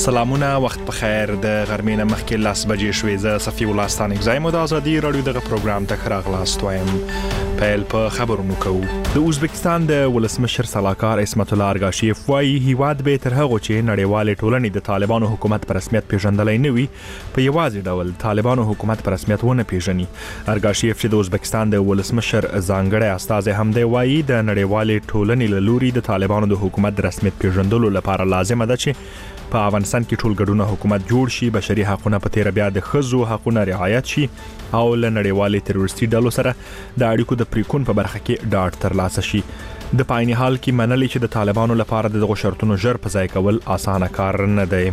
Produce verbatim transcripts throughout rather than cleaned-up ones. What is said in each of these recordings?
سلامونه، وخت په خیر. د غرمې نه مخکې لاس بجې شوې. زه صفي الله ستانک زایم د ازادي رادیو دغه پروګرام ته راغلاست وایم. پیل په خبرونو کوو. د ازبکستان د ولسمشر سلاکار اسمت الله ارګاشیف وايي هیواد به تر هغه چې نړیوال ټولنې د طالبانو حکومت په رسمیت پیژندلای نه وي په یوازې ډول طالبانو حکومت په رسمیت ونه پیژني. ارګاشیف چې د ازبکستان د ولسمشر ځانګړی استازی هم دی وايي د نړیوال ټولنې له لوري د طالبانو د حکومت د رسمیت پیژندلو لپاره لازمه ده چې په افغانستان کې ټول ګډونه حکومت جوړ شي، بشري حقوقونه په تیر بیا د ښځو حقوقونه رعایت شي او له نړیوالې تروریستي ډلو سره د اړیکو د پریکون په برخه کې ډاډ ترلاسه شي. د پایني حال کې منلي چې د طالبانو لپاره دغه شرطونو ژر په ځای کول اسانه کار نه دی.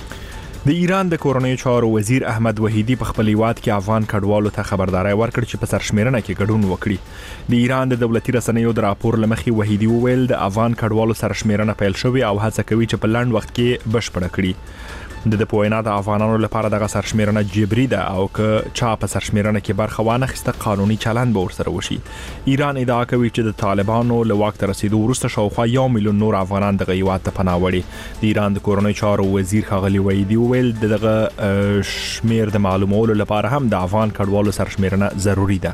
د ایران د کورنیو چارو وزیر احمد وحیدی په خپل هیواد کې افغان کډوالو ته خبرداري ورکړه چې په سرشمیرنه کې ګډون وکړي. د ایران د دولتي رسنیو د راپور لمخې وحیدی وویل د افغان کډوالو سرشمیرنه پیل شوې او هڅه کوي چې په لنډ وخت کې بشپړه کړي. د د پوینا د افغانانو لپاره دغه سرشمیرنه جبري ده او که چا په سرشمیرنه کې برخه وانه خسته قانوني چلند به ورسره وشي. ایران ادعا کوي چې د طالبانو له واک ته رسیدو وروسته شاوخوا یو میلیون نور افغانان دغه هیواد ته پناه وړي. د ایران د کورنیو چارو وزیر ښاغلي وحیدی وویل دغه شمیر د معلومولو لپاره هم د افغان کډوالو سرشمیرنه ضروری ده.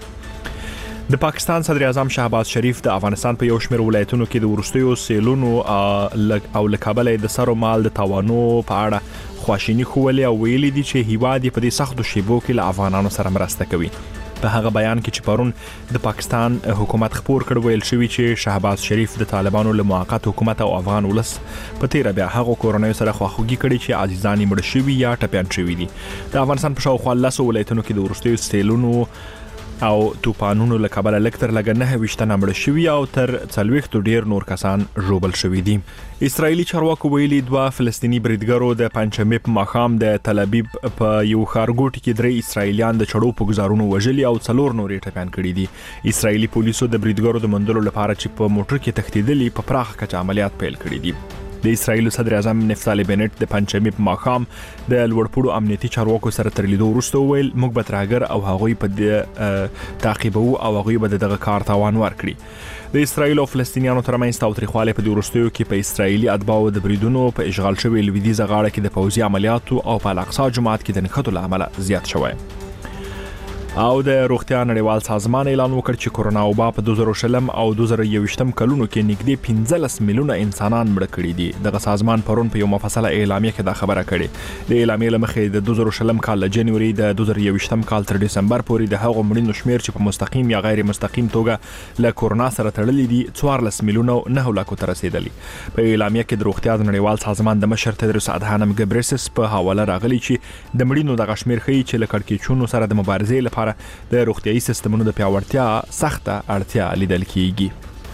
د پاکستان صدر اعظم شهباز شریف د افغانستان په یو شمېر ولایتونو کې د وروستیو سیلونو او له کابل د سر او مال د تاوانو په اړه خواشینی خوولې او ویلي دي چې هیواد په دې سختو شیبو کې له افغانانو سره مرسته کوي. په هغه بیان کې چې پرون د پاکستان حکومت خبر کړ ویل شوی چې شهباز شریف د طالبانو له موقت حکومت او افغان ولس په تیر بیا هغه کورونیو سره خواخوږي کړي چې عزیزان یې مړ شوي یا ټپيان شوي دي. د افغانستان په شاوخوا لسو ولایتونو کې د وروستیو سیلونو او توپانونو له کبله لکتر لګ نه وشتنه مړ شوي او تر څلويختو ډیر نور کسان ژوبل شوي دي. اسرایلی چارواکو ویلي دوه فلسطینی بریدګرو د پنځمې په ماښام د تل ابیب په یو ښارګوټي کې درې اسرایلیان د چړو په گزارونو وژلي او څلور نور ټپيان کړي دي. اسرایلی پولیسو د بریدګرو د مندلو لپاره چې په موټر کې تښتیدلي په پراخ کچه عملیات پیل کړي دي. د اسرایل صدر اعظم نفتالي بنت د پنځمې په ماښام د لوړپوړو امنیتي چارواکو سره تر لیدو وروسته ویل موږ به ترهګر او هغوی په تعقیبو او هغوی به دغه کار تاوان ورکړي. د اسرایل او فلسطینیانو ترمنځ تاوتریخوالی په وروستیو کې په اسرایلی اتباعو د بریدونو په اشغال شوی لویدیځه غاړه کې د پوځي عملیاتو او په الاقصی جماعت کې د نښتو له امله زیات شوی. او د روغتیا نړیوال سازمان اعلان وکړ چې کورونا وبا په دوه زره شلم او دوه زره یوویشتم کلونو کې نږدې پنځلس میلیونه انسانان مړه کړي دي. دغه سازمان پرون په یو مفصله اعلامیه کې دا خبره کړې. د اعلامیې له مخې د دوه زره شلم کال له جنوري د دوه زره یوویشتم کال تر دسمبر پورې د هغو مړینو شمیر چې په مستقیم یا غیر مستقیم توګه له کورونا سره تړلي دي څوارلس میلیونه نه لاکو ته رسیدلي. په اعلامیه کې د روغتیا نړیوال سازمان د مشر تدرس ادهانم ګبرسس په حواله راغلي چې د مړینو دغه شمیر ښیي چې له کړکېچونو سره د مبارزې لپاره د روغتیايي سیستمونو د پیاوړتیا سخته اړتیا لیدل کیږي.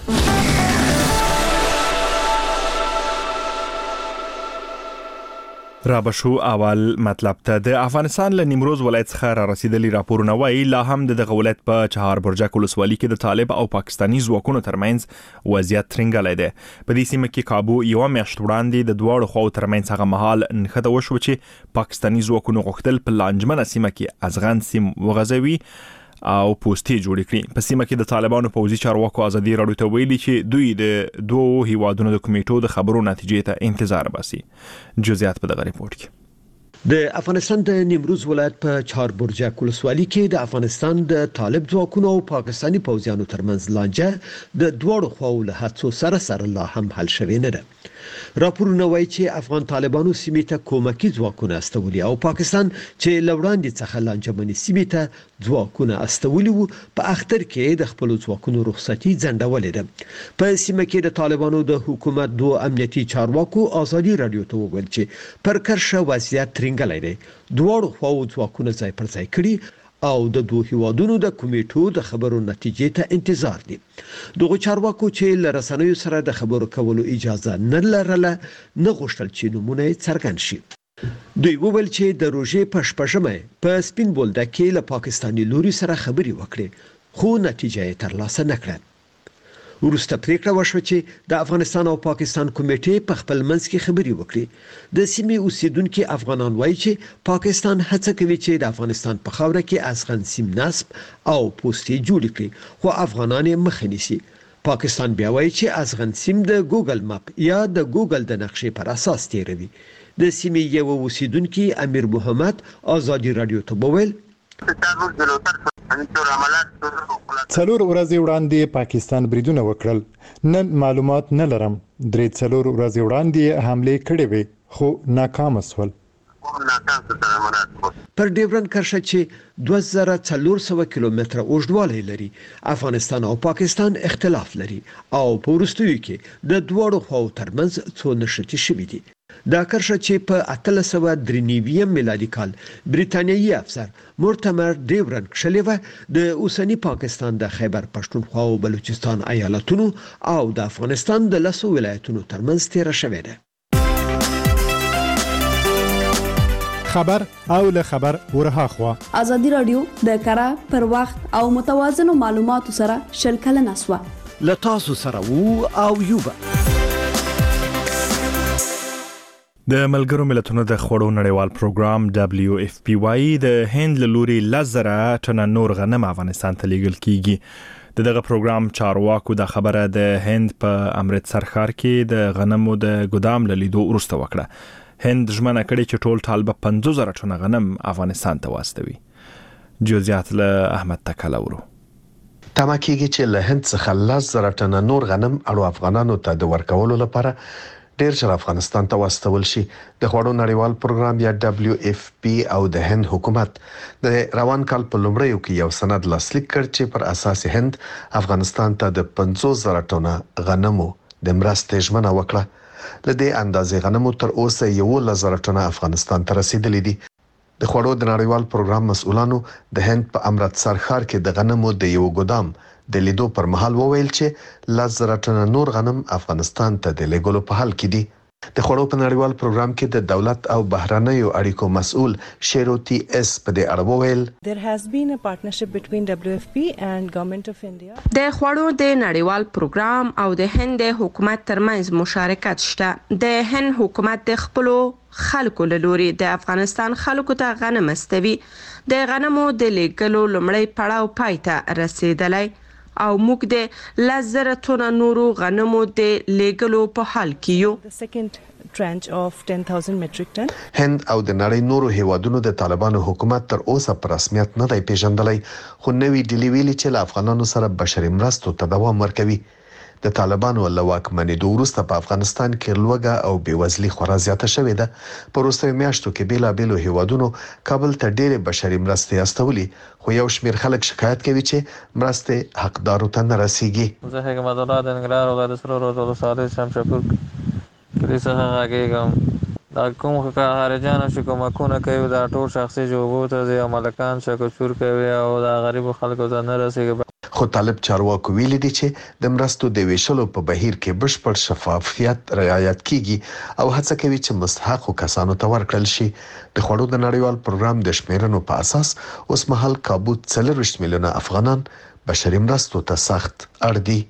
رابشو اول مطلب ته د افغانستان له نیمروز ولایت څخه را رسیدلی راپورونه وايي لا هم د دغه ولایت په چهار برجک ولسوالۍ کې د طالب او پاکستاني ځواکونو ترمنځ وضعیت ترنګلی دی. په دې سیمه کې کابو یو میاشت وړاندې د دواړو خواو ترمنځ هغه مهال نښته وشو چې پاکستاني ځواکونو غوښتل په لانجمنه سیمه کې ازغن سیم وغځوي او پوسټي جوړ کړي. په سیمه کې د طالبانو پوځي چارواکو ازادي راډیو ته ویلي چې دوی د دوه هیوادونو د کمیټو د خبرو نتیجې ته انتظار باسي. جزئیات په دغه ریپورت کې. د افغانستان د نیمروز ولایت په چهار برجک ولسوالۍ کې د افغانستان د طالب ځواکونو او پاکستاني پوځیانو ترمنځ لانجه د دوړو خواو له هڅو سره سره لا هم حل شوې نه ده. راپورونه وایي چې افغان طالبانو سیمې ته کومکی ځواکونه استولي او پاکستان چې لوړاندې څخه لانجمنې سیمې ته ځواکونه استولي وو په اختر کې د خپل ځواکونو رخصتي ځنډولې ده. په سیمه کې د طالبانو د حکومت دوه امنیتي چارواکو ازادي راډیو ته وویل چې پر کرښه وضعیت ترنګلی دی. دواړو خواو ځواکونه ځای پر ځای کړي او د دوه هیوادونو د کمیټو د خبرو نتیجې ته انتظار دي. دغه چارواکو چې له رسنیو سره د خبرو کولو اجازه نه لرله نه غوښتل چې نومونه څرګند شي. دوی وویل چې د روژې په شپږمه په سپین بولدک کې له پاکستاني لوري سره خبرې وکړې خو نتیجه یې ترلاسه نه کړه. وروسته پریکړه وشوه چې د افغانستان او پاکستان کمیټې په خپل منځ کې خبرې وکړي. د سیمې اوسیدونکو افغانان وایي چې پاکستان هڅه کوي چې د افغانستان په خاوره کې ازغن سیم نصب او پوسټي جوړ کړي خو افغانان یې مخه نیسي. پاکستان بیا وایي چې ازغن سیم د ګوګل ماپ یا د ګوګل د نقشې پر اساس تیروي. د سیمې یو اوسیدونکي امیر محمد آزادي رادیو ته وویل څلور ورځې وړاندې پاکستان بریدونه وکړل. نن معلومات نه لرم. درې څلور ورځې وړاندې حمله کړې وې خو ناکام شول. پر ډیورن کرښه چې دوه زره څلور سوه کیلومتره اوږدوالی لري، افغانستان او پاکستان اختلاف لري او په وروستیو کې د دواړو خواو ترمنځ څو نښتې شوي دي. دا کرښه چې په اتلس سوه درې نوي میلادي کال بریتانیایي افسر مورټمر ډیورن کښلې وه، د اوسني پاکستان د خیبر پښتونخوا او بلوچستان ایالتونو او د افغانستان د لسو ولایتونو ترمنځ تیره شوې ده. خبر او له خبر ورها خوا ازادي رادیو د کره پر وخت او متوازن معلوماتو سره شل کلنه سوا له تاسو سره وو او یوبه. د ملګرو ملتونو د خوړو نړیوال پروګرام دبلیو اف پی واي د هند له لوري لزره ټنه نور غنم افغانستان ته لیږل کیږي. دغه پروګرام چارواکو د خبره د هند په امرتسر ښار کې د غنمو د ګدام له لیدو وروسته وکړه. هند ژمنه کړې چې ټول طالبه پنځوس زره ټنه غنم افغانستان ته واستوي. جزئیات له احمد تکل اورو. تمه کېږي چې له هند څخه لس زره ټنه نور غنم اړو افغانانو ته د ورکولو لپاره ډیر ژر افغانستان ته واستول شي. د خوړو نړیوال پروګرام یا دبلیو اف پی او د هند حکومت د روان کال په لومړیو کې یو سند لاسلیک کړ چې پر اساس هند افغانستان ته د پنځوس زره ټنه غنمو د مرستې ژمنه وکړه. لدې اندازې غنمو تر اوسه یولس زره ټنه افغانستان ته رسیدلي دي. د خوړو د نړیوال پروګرام مسؤلانو د هند په امرتسر ښار کې د غنمو د یو ګدام د لیدو پر مهال وویل چې لس زره ټنه نور غنم افغانستان ته د لیږلو په حال کې دي. د خوړو په نړیوال پروګرام کې د دولت او بهرنیو اړیکو مسؤل شیروتی اس په دې اړه وویل There has been a partnership between W F P and Government of India. د خوړو د نړیوال پروګرام او د هند حکومت ترمنځ مشارکت شته. د هند حکومت د خپلو خلکو له لوري د افغانستان خلکو ته غنم استوي. د غنمو د لیږلو لومړی پړاو پای ته رسیدلی او موږ د لس زره ټنه نورو غنمو د لیږلو په حال کې یو. The second tranche of ten thousand metric ton. هند او د نړۍ نورو هیوادونو د طالبانو حکومت تر اوسه په رسمیت نه دی پیژندلی، خو نوې ډلې ویلي چې له افغانانو سره بشري مرستو ته دوام ورکوي. د طالبانو له واکمنېدو وروسته په افغانستان کې لوږه او بېوزلي خورا زیاته شوې ده. په وروستیو میاشتو کې بېلابېلو هیوادونو کابل ته ډېرې بشري مرستې استولي، خو یو شمېر خلک شکایت کوي چې مرستې حقدارو ته نه رسیږي. زه حکمت الله د ننګرهار ولایت سرور ولسوالۍ شمشاپور کلي څخه غږېږم. دا کوم خارجیان چې کومکونه کوي دا ټول شخصي جوبو ته ځي او ملکان شکرچور کوي او دا غریبو خلکو ته نه رسیږي. خو طالب چارواکو ویلي دي چې د مرستو د ویشلو په بهیر کې بشپړ شفافیت رعایت کیږي او هڅه کوي چې مستحقو کسانو ته ورکړل شي. د خوړو د نړیوال پروګرام د شمیرنو په اساس اوس مهال کابو څلوېښت میلیونه افغانان بشري مرستو ته سخت اړ دي.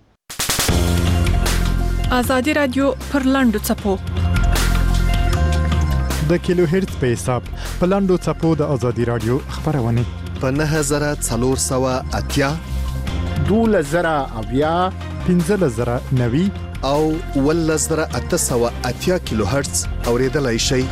ازادي رادیو پر لاندو چپو د کیلو هرتز په حساب په لاندو چپو د ازادي رادیو خبرونه په نه زره څلور سوه اتیا دولس زره اویا پنځلس زره نوي او ولس زره اته سوه اتیا کیلو هرتز اوریدلای شي.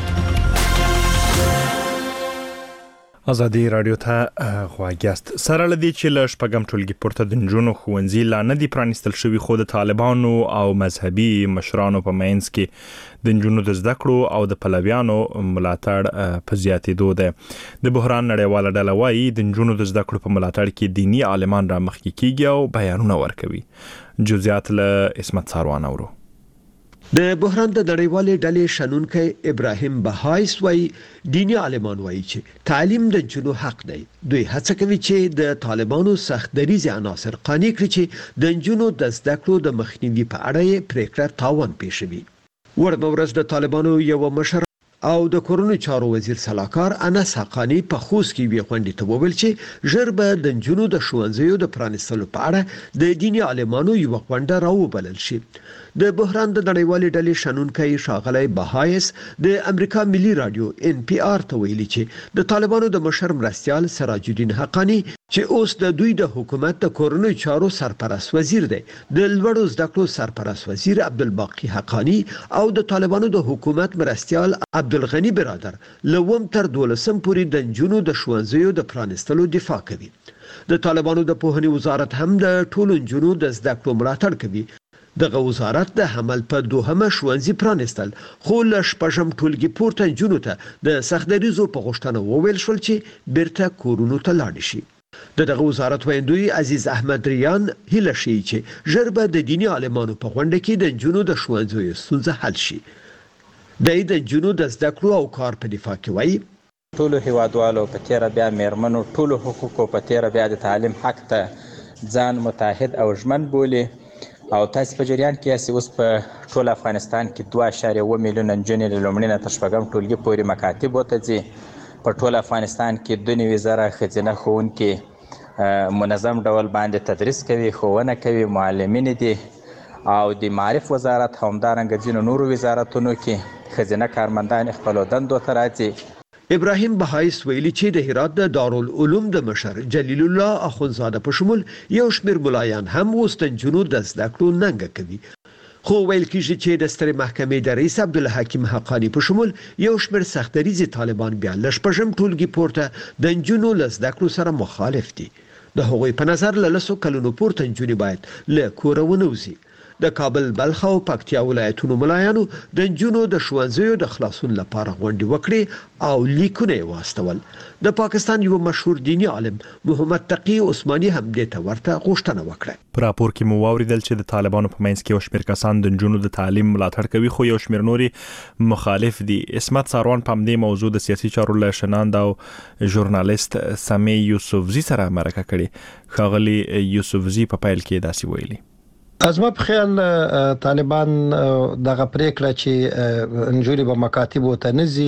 ازادي رادیو ته غواګیاست. سره لدی چې له شپږم ټولګي پورته د نجونو ښوونځي لا نه دي پرانیستل شوي، خو د طالبانو او مذهبي مشرانو په منځ کې د نجونو د زده کړو او د پلویانو ملاتړ په زیاتېدو ده. د بحران نړیواله ډله وایي د نجونو د زده کړو په ملاتړ کې دینی عالمان را مخکې کیږي او بیانونه ورکوي. جزئیات له اسمت ساروان اورو. د بحران د نړیوالې ډلې شنونکی ابراهیم بهایس وایي دینی عالمان وایي چې تعلیم د نجونو حق دی. دوی هڅه کوي چې د طالبانو سخت دریځه عناصر قانع کړي چې د نجونو د زده کړو د مخنیوي په اړه یې پریکړه تاوان پېښوي. ورته ورځ د طالبانو یو مشر او د کورونو چارو وزیر سلاکار انس حقانی په خوست کې وی غونډې ته وویل چې ژر به د نجونو د ښوونځیو د پرانیستلو په اړه د دینی عالمانو یو غونډه راوبلل شي. د بحران د نړیوالې ډلې شنونکي شاغلی بهایس د امریکا ملي رادیو ان پی آر ته ویلي چې د طالبانو د مشر مرستيال سراج الدین حقانی چې اوس د دوی د حکومت د کورنۍ چارو سرپرست وزیر دی، د لوړو زده کړو سرپرست وزیر عبدالباقی حقانی او د طالبانو د حکومت مرستيال عبدالغنی برادر لوم تر دولسم پورې د جنونو د ښوونځیو د پرانستلو دفاع کوي. د طالبانو د پوهنې وزارت هم د ټولو جنونو د زده کړو ملاتړ کوي. دغه وزارت د حمل په دوهمه ښوونځي پرانستل، خو له شپږم ټولګي پورته جنونو ته د سختدریزو په غوښتنه وویل شول چې بیرته کورونو ته لاړ شي. دغه وزارت ویندوی عزیز احمد ریان هیله شي چې ژر به د دینی عالمانو په غونډه کې د جنونو د ښوونځیو ستونزه حل شي. د جنونو د زده کړو او کار په دفاع کې وایي ټولو هیوادوالو په تیر بیا میرمنو ټولو حقوقو په تیر بیا د تعلیم حق ته ځان متحد او ژمن بولي او تاسو په جریان کې یاست اوس په ټول افغانستان کې دوه اعشاریه اووه میلیونه نجونې له لومړي نه تر شپږم ټولګي پورې مکاتبو ته ځي. په ټول افغانستان کې دوه نوي زره ښځینه ښوونکي منظم ډول باندې تدریس کوي، ښوونه کوي، معلمین دي او د معارف وزارت همدارنګه ځینو نورو وزارتونو کې ښځینه کارمندان خپلو دندو ته راځي. ابراهیم بهایس ویلي چې د هرات د دارالعلوم د مشر جلیل الله اخونزاده په شمول یو شمېر ملایان هم اوس د نجونو د زده کړو ننګه کوي. خو ویل کېږي چې د سترې محکمې د رئیس عبدالحکیم حقانی په شمول یو شمېر سختدریزي طالبان بیا له شپږم ټولګي پورته د نجونو له زده کړو سره مخالف دي. د هغوی په نظر له لسو کلونو پورته نجونې باید له کوره ونوځي. د کابل، بلخ او پکتیا ولایتونو ملایانو د نجونو د ښوونځیو د خلاصون لپاره غونډې وکړې او لیکونه یې واستول. د پاکستان یو مشهور دینی عالم محمد تقی عثماني هم دې ته ورته غوښتنه وکړه. په راپور کې مو واوریدل چې د طالبانو په منځ کې یو شمېر کسان د نجونو د تعلیم ملاتړ کوي، خو یو شمېر نوري مخالف دي. اسمت ساروان په دې موضوع د سیاسي چارو له شناند او ژورنالیست سمی یوسفزي سره مرکه کړې. ښاغلي یوسفزي په پیل کې داسې ویلي: از ما په خیال طالبان دغه پریکړه چې انجوري به مکاتب ته نزي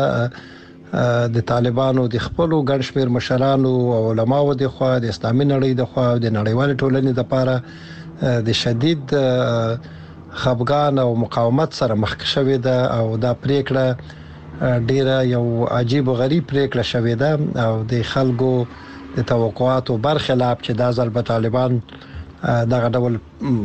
د د طالبانو د خپل ګڼ شمېر مشرانو او علماو د خوا د اسلامي نړۍ د خوا د نړیوال ټولنې لپاره د شدید خفګان او مقاومت سره مخ شوې ده او دا پریکړه ډیره یو عجیب او غریب پریکړه شوې ده او د خلکو د توقعاتو برخلاف چې دا ځل به طالبان دغه ډول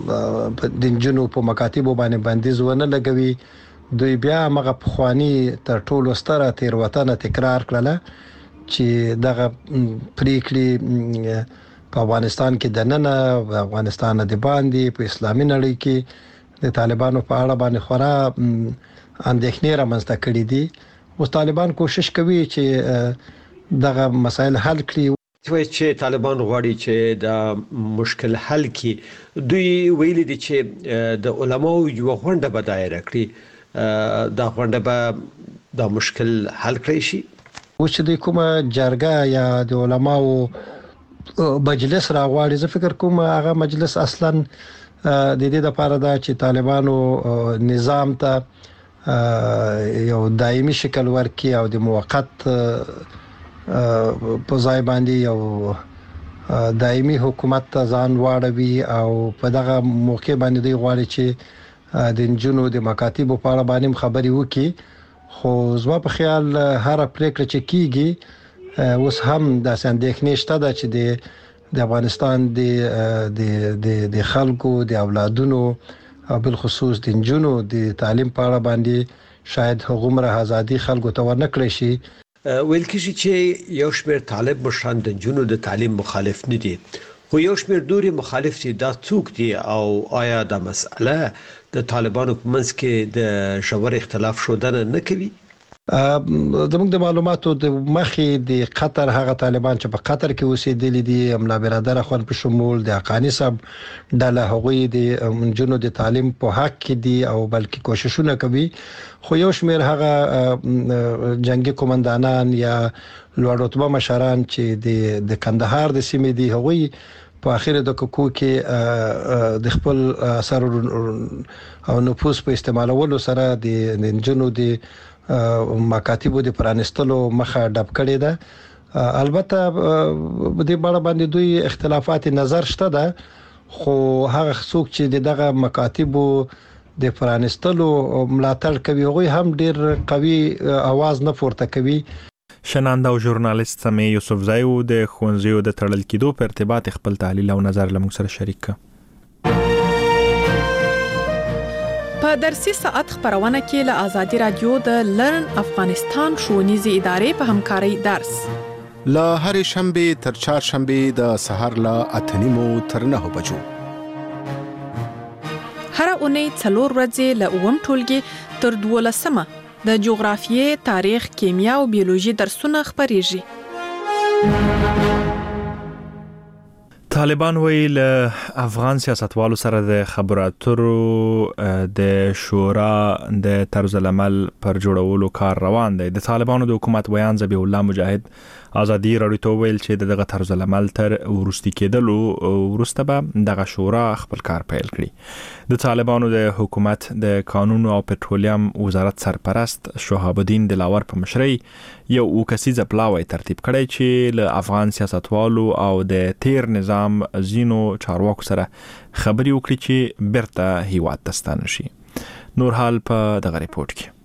د نجونو په مکاتبو باندې بندیز ونه لګوي. دوی بیا مغه پخوانی تر ټولو ستره تیروتنه تکرار کړله چې دغه پریکړې په افغانستان کې د نن افغانستان د باندې په اسلامي نړۍ کې د طالبانو په اړه باندې خورا اندېښنې رامنځته کړې دي. اوس طالبان کوشش کوي چې دغه مسایل حل کړي. وایي چې طالبان غواړي چې د مشکل حل کې دوی ویلي دي چې د علماو یو غونډه به دایره کړي، دا غونډه به د مشکل حل کړی شي. او چې د کومه جرګه یا د علماو مجلس راغواړي، زه فکر کوم هغه مجلس اصلا د دې لپاره دا چې طالبانو نظام ته یو دایمي شکل ورکړي او د موقت په ځای باندې یو دایمي حکومت ته ځان واړوي او په دغه موقع باندې دوی غواړي چې د نجونو د مکاتبو په اړه باندې خبري وکړي. خو زما په خیال هر پریکړه چې کیږي اوس هم د اندېښنې شته ده چې د د افغانستان د د د خلکو د اولادونو او بل خصوص د نجونو د تعلیم په اړه باندې شاید هغومره ازادي خلکو ته ورنکړي شي. ویل کېږي چې یو شمېر طالب مشران د نجونو د تعلیم مخالف نه دي، خو یو شمېر نوري مخالف دي. دا څوک دي او آیا دا مسأله د طالبانو په منځ کې د ژور اختلاف شودنه نه کوي؟ زموږ د معلوماتو د مخې د قطر هغه طالبان چې په قطر کې اوسېدلي دي، املا برادر اخوان په شمول د حقانی صاحب ډله، هغوی د نجونو د تعلیم په حق کې دي او بلکې کوششونه کوي. خو یو شمېر هغه جنگي قومندانان یا لوړ رتبه مشران چې د د کندهار د سیمې دي، هغوی په اخر د کوکو کې د خپل اثر او نفوذ په استعمالولو سره د نجونو د مکاتبو د پرانستلو مخه ډب کړې ده. البته د بڑا باندې دوی اختلافات نظر شته ده، خو هغه څوک چې دغه مکاتبو د پرانستلو ملاتړ کوي هغه هم ډیر قوي आवाज نه پورته کوي. شنانده او ژورنالیست سمې یوسفزای و د ښوونځیو د تړل کېدو په ارتباط خپل تحلیل او نظر له موږ سره شریک کړ. په درسي ساعت خبرونه کې له آزادي رادیو د لرن افغانستان ښوونیزې ادارې په همکارۍ درس له هر شنبه تر چهار شنبه د سحر له اتنیمو تر نه بجو هر اونۍ څلور ورځې له اووم ټولګي تر دولسمه د جغرافیې، تاریخ، کیمیا او بیولوژي درسونه خبرېږي. طالبان ویل افغان سیاستوالو سره د خبرو اترو د شورا د طرز العمل پر جوړولو کار روان دی. د طالبانو د حکومت ویان ذبیح الله مجاهد آزادي راډیو ته ویل چې دغه طرز العمل تر ورستي کېدلو ورسته به دغه شورا خپل کار پیل کړي. د طالبانو د حکومت د قانون او پټرولیم وزارت سرپرست شهاب الدین دلاور په مشرۍ یو وکسیزه پلاوی ترتیب کړی چې له افغان سیاستوالو او د تیر نظام زینو چارواکو سره خبري وکړي چې بیرته هیواد ته ستانه شي. نور حال په دغه ریپورت کې.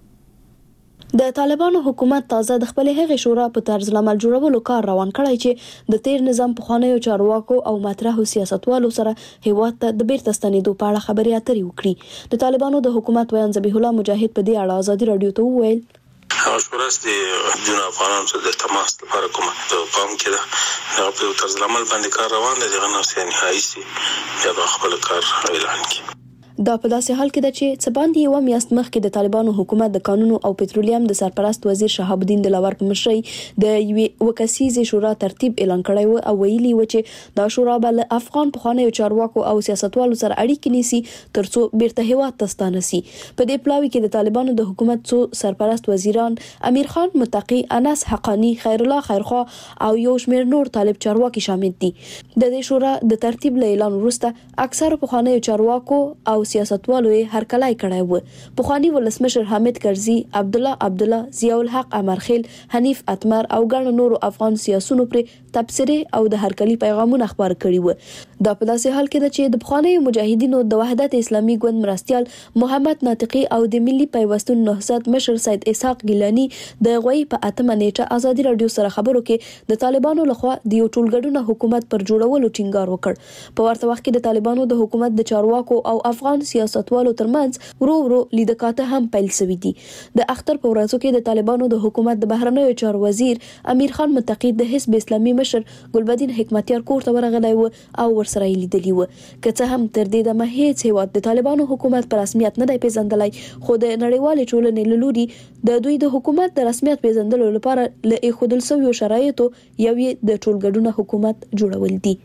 د طالبانو حکومت تازه د خپل هغې شورا په طرز العمل جوړولو کار روان کړی چې د تیر نظام پخوانیو چارواکو او مطرحو سیاستوالو سره هیواد ته د بیرته ستنېدو په اړه خبرې اترې وکړي. د طالبانو د حکومت ویان ذبیح الله مجاهد په دې اړه آزادي راډیو ته وویل هغه شورا د جون افغانانو سره د تماس لپاره کومه د پام کې ده هغه په طرز العمل باندې کار روان دی. دغه نو نهایي سي بیا خپل کار اعلان کړي. دا په داسې حال کې ده چې څه باندې یو میاشت مخکې د طالبانو حکومت د قانون او پټرولیم د سرپرست وزیر شهاب الدین دلاور په مشرۍ د یوې وکسیزې شورا ترتیب اعلان کړی و او ویلي و چې دا شورا به له افغان پخوانیو چارواکو او سیاستوالو سره اړیکې نیسي ترڅو بیرته هیواد ته ستانه سي. په دې پلاوي کې د طالبانو د حکومت څو سرپرست وزیران امیر خان متقی، انس حقانی، خیر الله خیرخوا او یو شمېر نور طالب چارواکي شامل دي. د دې شورا د ترتیب له اعلان وروسته اکثر پخوانیو چارواکو او سیاستوالو یې هرکلی کړی و. پخوانی ولسمشر حامد کرزي، عبدالله عبدالله، ضیاء الحق امرخیل، حنیف اتمر او ګڼ نورو افغان سیاسونو پر تبصرې او د هرکلی پیغامونه خبر کړي و. دا په داسې حال کې ده چې د پخوانیو مجاهدینو د وحدت اسلامي ګوند مرستیال محمد ناطقي او د ملي پیوستون نهضت مشر سید اسحاق ګیلاني د غوي په اتمه نیټه آزادي راډیو سره خبرو کې د طالبانو لخوا د یو ټولګډونه حکومت پر جوړولو ټینګار وکړ. په ورته وخت کې د طالبانو د حکومت د چارواکو او افغان سیاستوالو ترمنځ ورو ورو لیدکاته هم پیل شوې دي. د اختر په ورځو کې د طالبانو د حکومت د بهرنیو چارو وزیر امیر خان متقی د حزب اسلامي مشر ګلبدین حکمتیار کور ته ورغلی و او ورسره یې لیدلی و. که څه هم تر دې دمه هیڅ هیواد د طالبانو حکومت په رسمیت نه دی پیژندلی، خو د نړیوالې ټولنې له لوري د دوی د حکومت د رسمیت پیژندلو لپاره له ایښودل شویو شرایطو یو یې د ټولګډونه حکومت جوړول دي.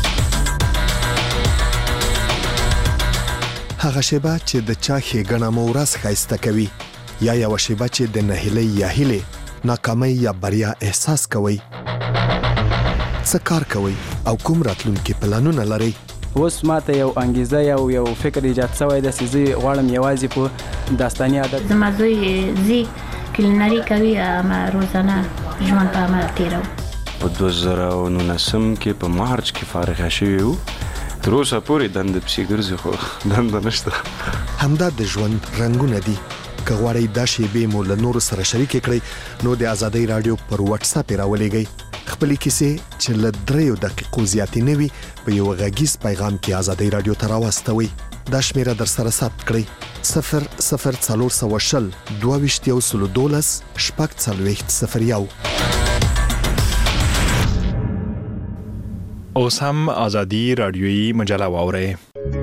هغه شیبه چې د چا ښېګڼه مو ورځ ښایسته کوي یا یوه شیبه چې د نهیلۍ یا هیلې ناکامۍ یا بریا احساس کوئ، څه کار کوئ او کوم راتلونکي پلانونه لرئ؟ اوس ماته یو انګیزه یو یو فکر ایجاد شوی ده چې زه غواړم یوازې په داستاني عادت زما زوی زی کلینري کوي اما روزانه ژوند په عمل تیرو. په دوه زره او نولسم کې په مارچ کې فارغه شوي وو. تر اوسه پورې دنده پسې ګرځي خو دنده نشته. همدا د ژوند رنګونه دي. که غواړئ دا شیبې مو له نورو سره شریکې کړئ نو د آزادۍ راډیو پر واتس اپ یې راولېږئ. خپلې کیسې چې له دریو دقیقو زیاتې نه وي په یو غږیز پیغام کې آزادۍ راډیو ته راواستوئ. دا شمیره در سره ثبت کړئ: صفر صفر څلور سوه شل دوه ویشت یو سلو دولس شپږ څلوېښت صفر یو. اوس هم آزادي رادیویی مجله واورئ.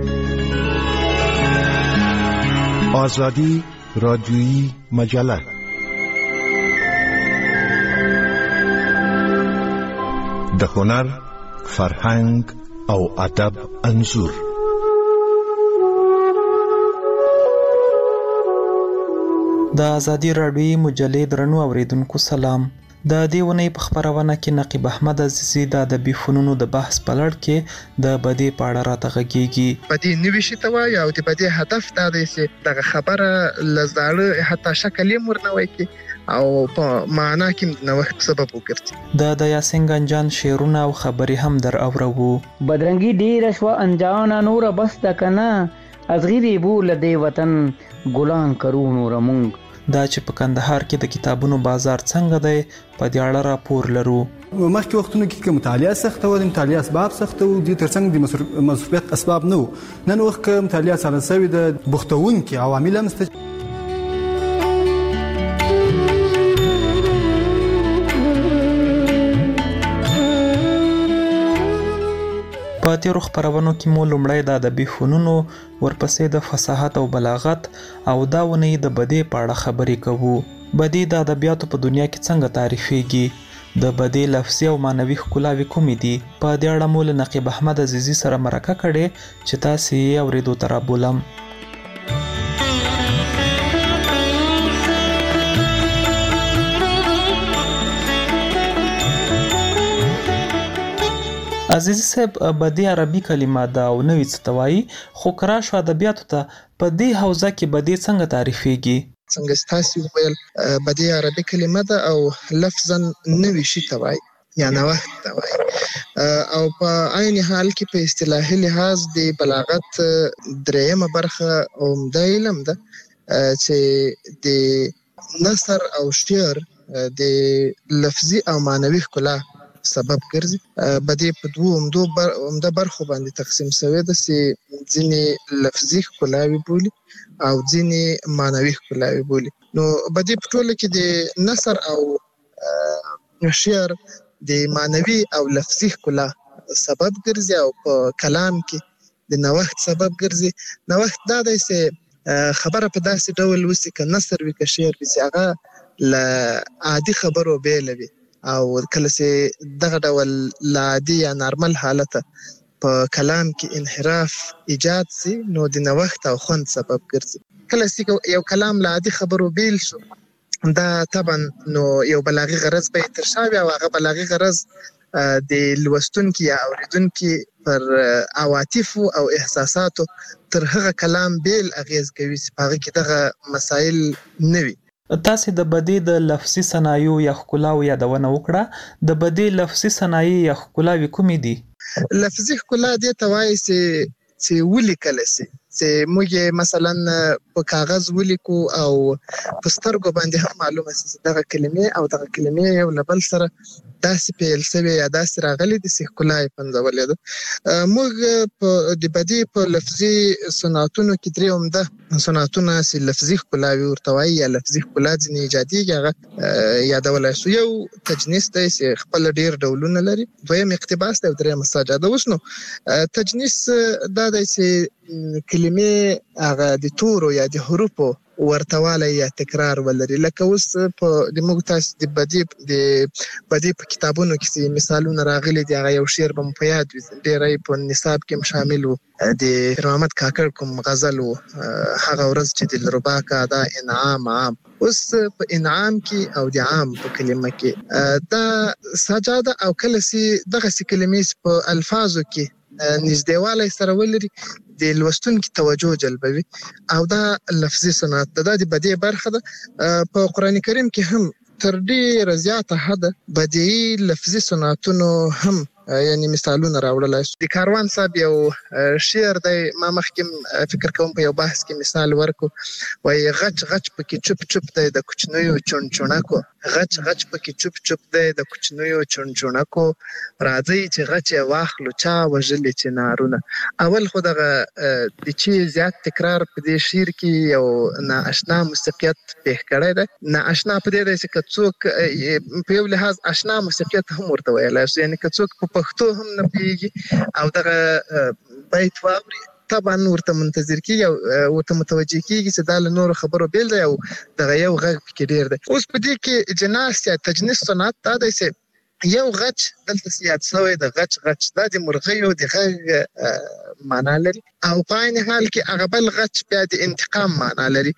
آزادی رادیویی مجله د هنر، فرهنګ او ادب انځور. د آزادي رادیویی مجلې درنو اوریدونکو سلام. د دې ونې په خبرونه کې نقیب احمد عزیزی د ادبي فنونو د بحث په لړ کې د بدی په اړه راته غږیږي. بدی نوي شي ته وایي او د بدی هدف دا دی چې دغه خبره لزاړه حتی شکل یې مرنوي کې او په معنا کې نوښت سبب وګرځي. د د یاسین گنجان شعرونه او خبرې هم در اورو. بدرنګي ډیر شو انجان نور بس د کنه از غیری بو لدی وطن ګلان کرو نورمونږ. دا چې په کندهار کې د کتابونو بازار څنګه دی په دې اړه راپور لرو. مخکې وختونو کې مطالعه سخته و، د مطالعه اسباب سخته و، د ترڅنګ د مصروفیت اسباب نه و. نن وخت کې مطالعه سره سوي د بوختونکي عوامل هم شته. په تیرو خپرونو کې مو لومړی د ادبي فنونو، ورپسې د فصاحت او بلاغت او دا ونې د بدیع په اړه خبرې کوو. بدیع د ادبیاتو په دنیا کې څنګه تعریفېږي؟ د بدیع لفظي او معنوي ښکلاوې کومې دي؟ په دې اړه مو له نقیب احمد عزیزي سره مرکه کړې چې تاسې یې اورېدو ته رابولم. عزیزي صاحب، بدیع عربي کلمه ده او نوې څه ته وایي، خو که راشو ادبیاتو ته، په دې حوزه کې بدیع څنګه تعریفېږي؟ څنګه ستاسې وویل، بدیع عربي کلمه ده او لفظا نوي شي ته وایي یا نوښت ته وایي، او په عین حال کې په اصطلاحي لحاظ د بلاغت درېیمه برخه عمده علم ده چې د نثر او شعر د لفظي او معنوي ښکلا سبب ګرځي. بدیع په دوو عمدو بر... عمده برخو باندې تقسیم شوی ده چې ځینې لفظي ښکلاوې بولي او ځینې معنوي ښکلاوې بولي. نو بدیع په ټوله کې د نثر او شعر د معنوي او لفظي ښکلا سبب ګرځي او په کلام کې د نوښت سبب ګرځي. نوښت دا دی چې خبره په داسې ډول وسي که نثر وي که شعر وي چې هغه له عادي خبرو بیله وي او کله چې دغه ډول له عادي یا نارمل حالته په کلام کې انحراف ایجاد سي نو د نوښت او خوند سبب ګرځي. کله چې یو کلام له عادي خبرو بیل شو، دا طبعا نو یو بلاغي غرض به تر شا وي او هغه بلاغي غرض د لوستونکي یا اوریدونکي پر عواطفو او احساساتو تر هغه کلام بیل اغیز کوي چې په هغه کې دغه مسایل نه وي. تاسې د بدیع د لفظي صنایعو یا ښکلاو یادونه وکړه. د بدیع لفظي صنایع یا ښکلاوې کومې دي؟ لفظي ښکلا دې ته وایي چې چې ولیکلی سي، چې موږ یې مثلا په کاغذ ولیکو او په سترګو باندې هم معلومه سي چې دغه کلمې او دغه کلمې یو له بل سره داسې پیل سوې یا داسې راغلي دي چې ښکلا یې پنځولې ده. موږ په د بدیع په لفظي صنعتونو کې درې عمده صنعتونه چې لفظي ښکلاوې ورته وایي یا لفظي ښکلا ځینې ایجادېږي، هغه یادولی شو. یو تجنیس دی چې خپل ډېر ډولونه لري، دویم اقتباس دی او درېیم سجاده. اوس نو تجنیس دا دی چې کلمې هغه د تورو یا د حروفو ورتوالی یا تکرار ولري. لکه اوس په د موږ تاسو د بدیع د بدیع په کتابونو کې مثالونه راغلي دي، هغه یو شعر به مو په یاد وي، ډېری په نصاب کې هم شامل و، د پیر محمد کاکړ کوم غزل و، هغه ورځ چې دلربا کا دا انعام عام. اوس په انعام کې او د عام په کلمه کې دا سجاده او کله چې دغسې کلمې په الفاظو کې نږدېوالی سره ولري د لوستونکي توجه جلبوي او دا لفظي صنعت ده. دا د بدیع برخه ده. په قرآن کریم کې هم تر ډېره زیاته حده بدیعي لفظي صنعتونو هم یعنی مثالونه راوړلای شو. د کاروان صاحب یو شعر دی، ما مخکې فکر کوم په یو بحث کې مثال ورکو، وایي غچ غچ پکې چوپ چوپ دی د کوچنیو چونچونکو، غچ غچ پکې چوپ چوپ دی د کوچنیو چونچونکو، راځئ چې غچ یې واخلو چا وژلي چې نارونه. اول خو دغه د چې زیات تکرار په دې شعر کې یو نااشنا موسیقیت پیښ کړی دی. نااشنا په دې دی چې که څوک په یو لحاظ اشنا موسیقیت هم ورته ویلی شو، یعنې که څوک په پښتو هم نه پوهېږي او دغه بیت واوري طبعا ورته منتظر کېږي او ورته متوجه کېږي چې دا له نورو خبرو بیل دی او دغه یو غږ پکې ډېر دی. اوس په دې کې جناس یا تجنیس صنعت دا دی چې یو غچ دلته یاد شوی د غچ غچ دا د مرغیو د غږ معنا لري او په عین حال کې هغه بل غچ بیا د انتقام معنا لري.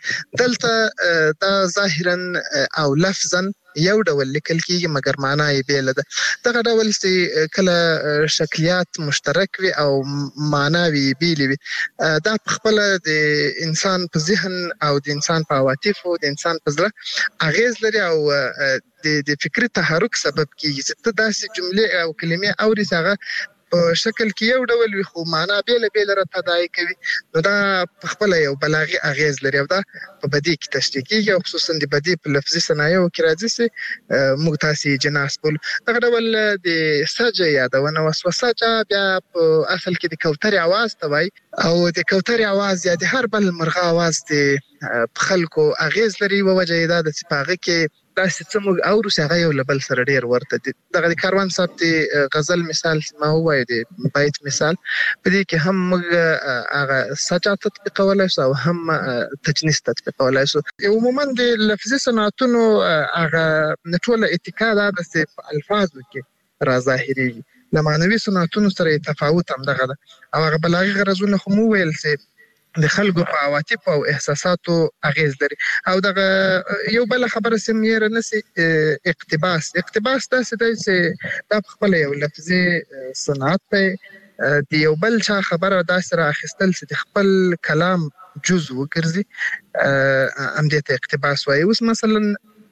دلته دا ظاهرا او لفظا یو ډول لیکل کېږي مګر معنا یې بیله ده. دغه ډول چې کله شکلیات مشترک وي او معناوې یې بیلې وي، دا په خپله د انسان په ذهن او د انسان په عواطفو د انسان په زړه اغیز لري او د د فکري تحرک سبب کېږي چې ته داسې جملې او کلمې اوري چې هغه په شکل کې یو ډول وي خو معنا بیل بیل را تداعي کوي نو دا په خپل یو بلاغي اغیز لري او دا په بدی کې تشریح کیږي او خصوصا د بدی په لفظي صنایعو کې راځي چې موږ تاسو جناس بول دا ډول د سجا یادونه وسوسه چې بیا په اصل کې د کوترې आवाज ته وای او د کوترې आवाज یا د هر بل مرغه आवाज د خلکو اغیز لري او وجه دا د سپاغه کې تاسو څه موږ او روسي هغه یو لبل سره ډیر ورته دي دغه کاروان صاحب د غزل مثال ما هوای دی بیت مثال په دې کې هم موږ هغه سجا تطبیق ولای او هم تجنیس تطبیق ولای سو عموما د لفظي صنعتونو هغه ټول اتکا د الفاظو کې را ظاهري د معنوي صنعتونو سره تفاوت هم دغه او هغه بلاغي غرضونه خو مو ویل سي د خلکو په عواطف او احساساتو اغیز لري او دغه یو بل خبره سم یې رنسي اقتباس اقتباس تاسو د د خپل یو لفظي صنعت په دی یو بل چا خبره د سره اخیستل چې خپل کلام جزء وګرځي ام دې ته اقتباس وایي اوس مثلا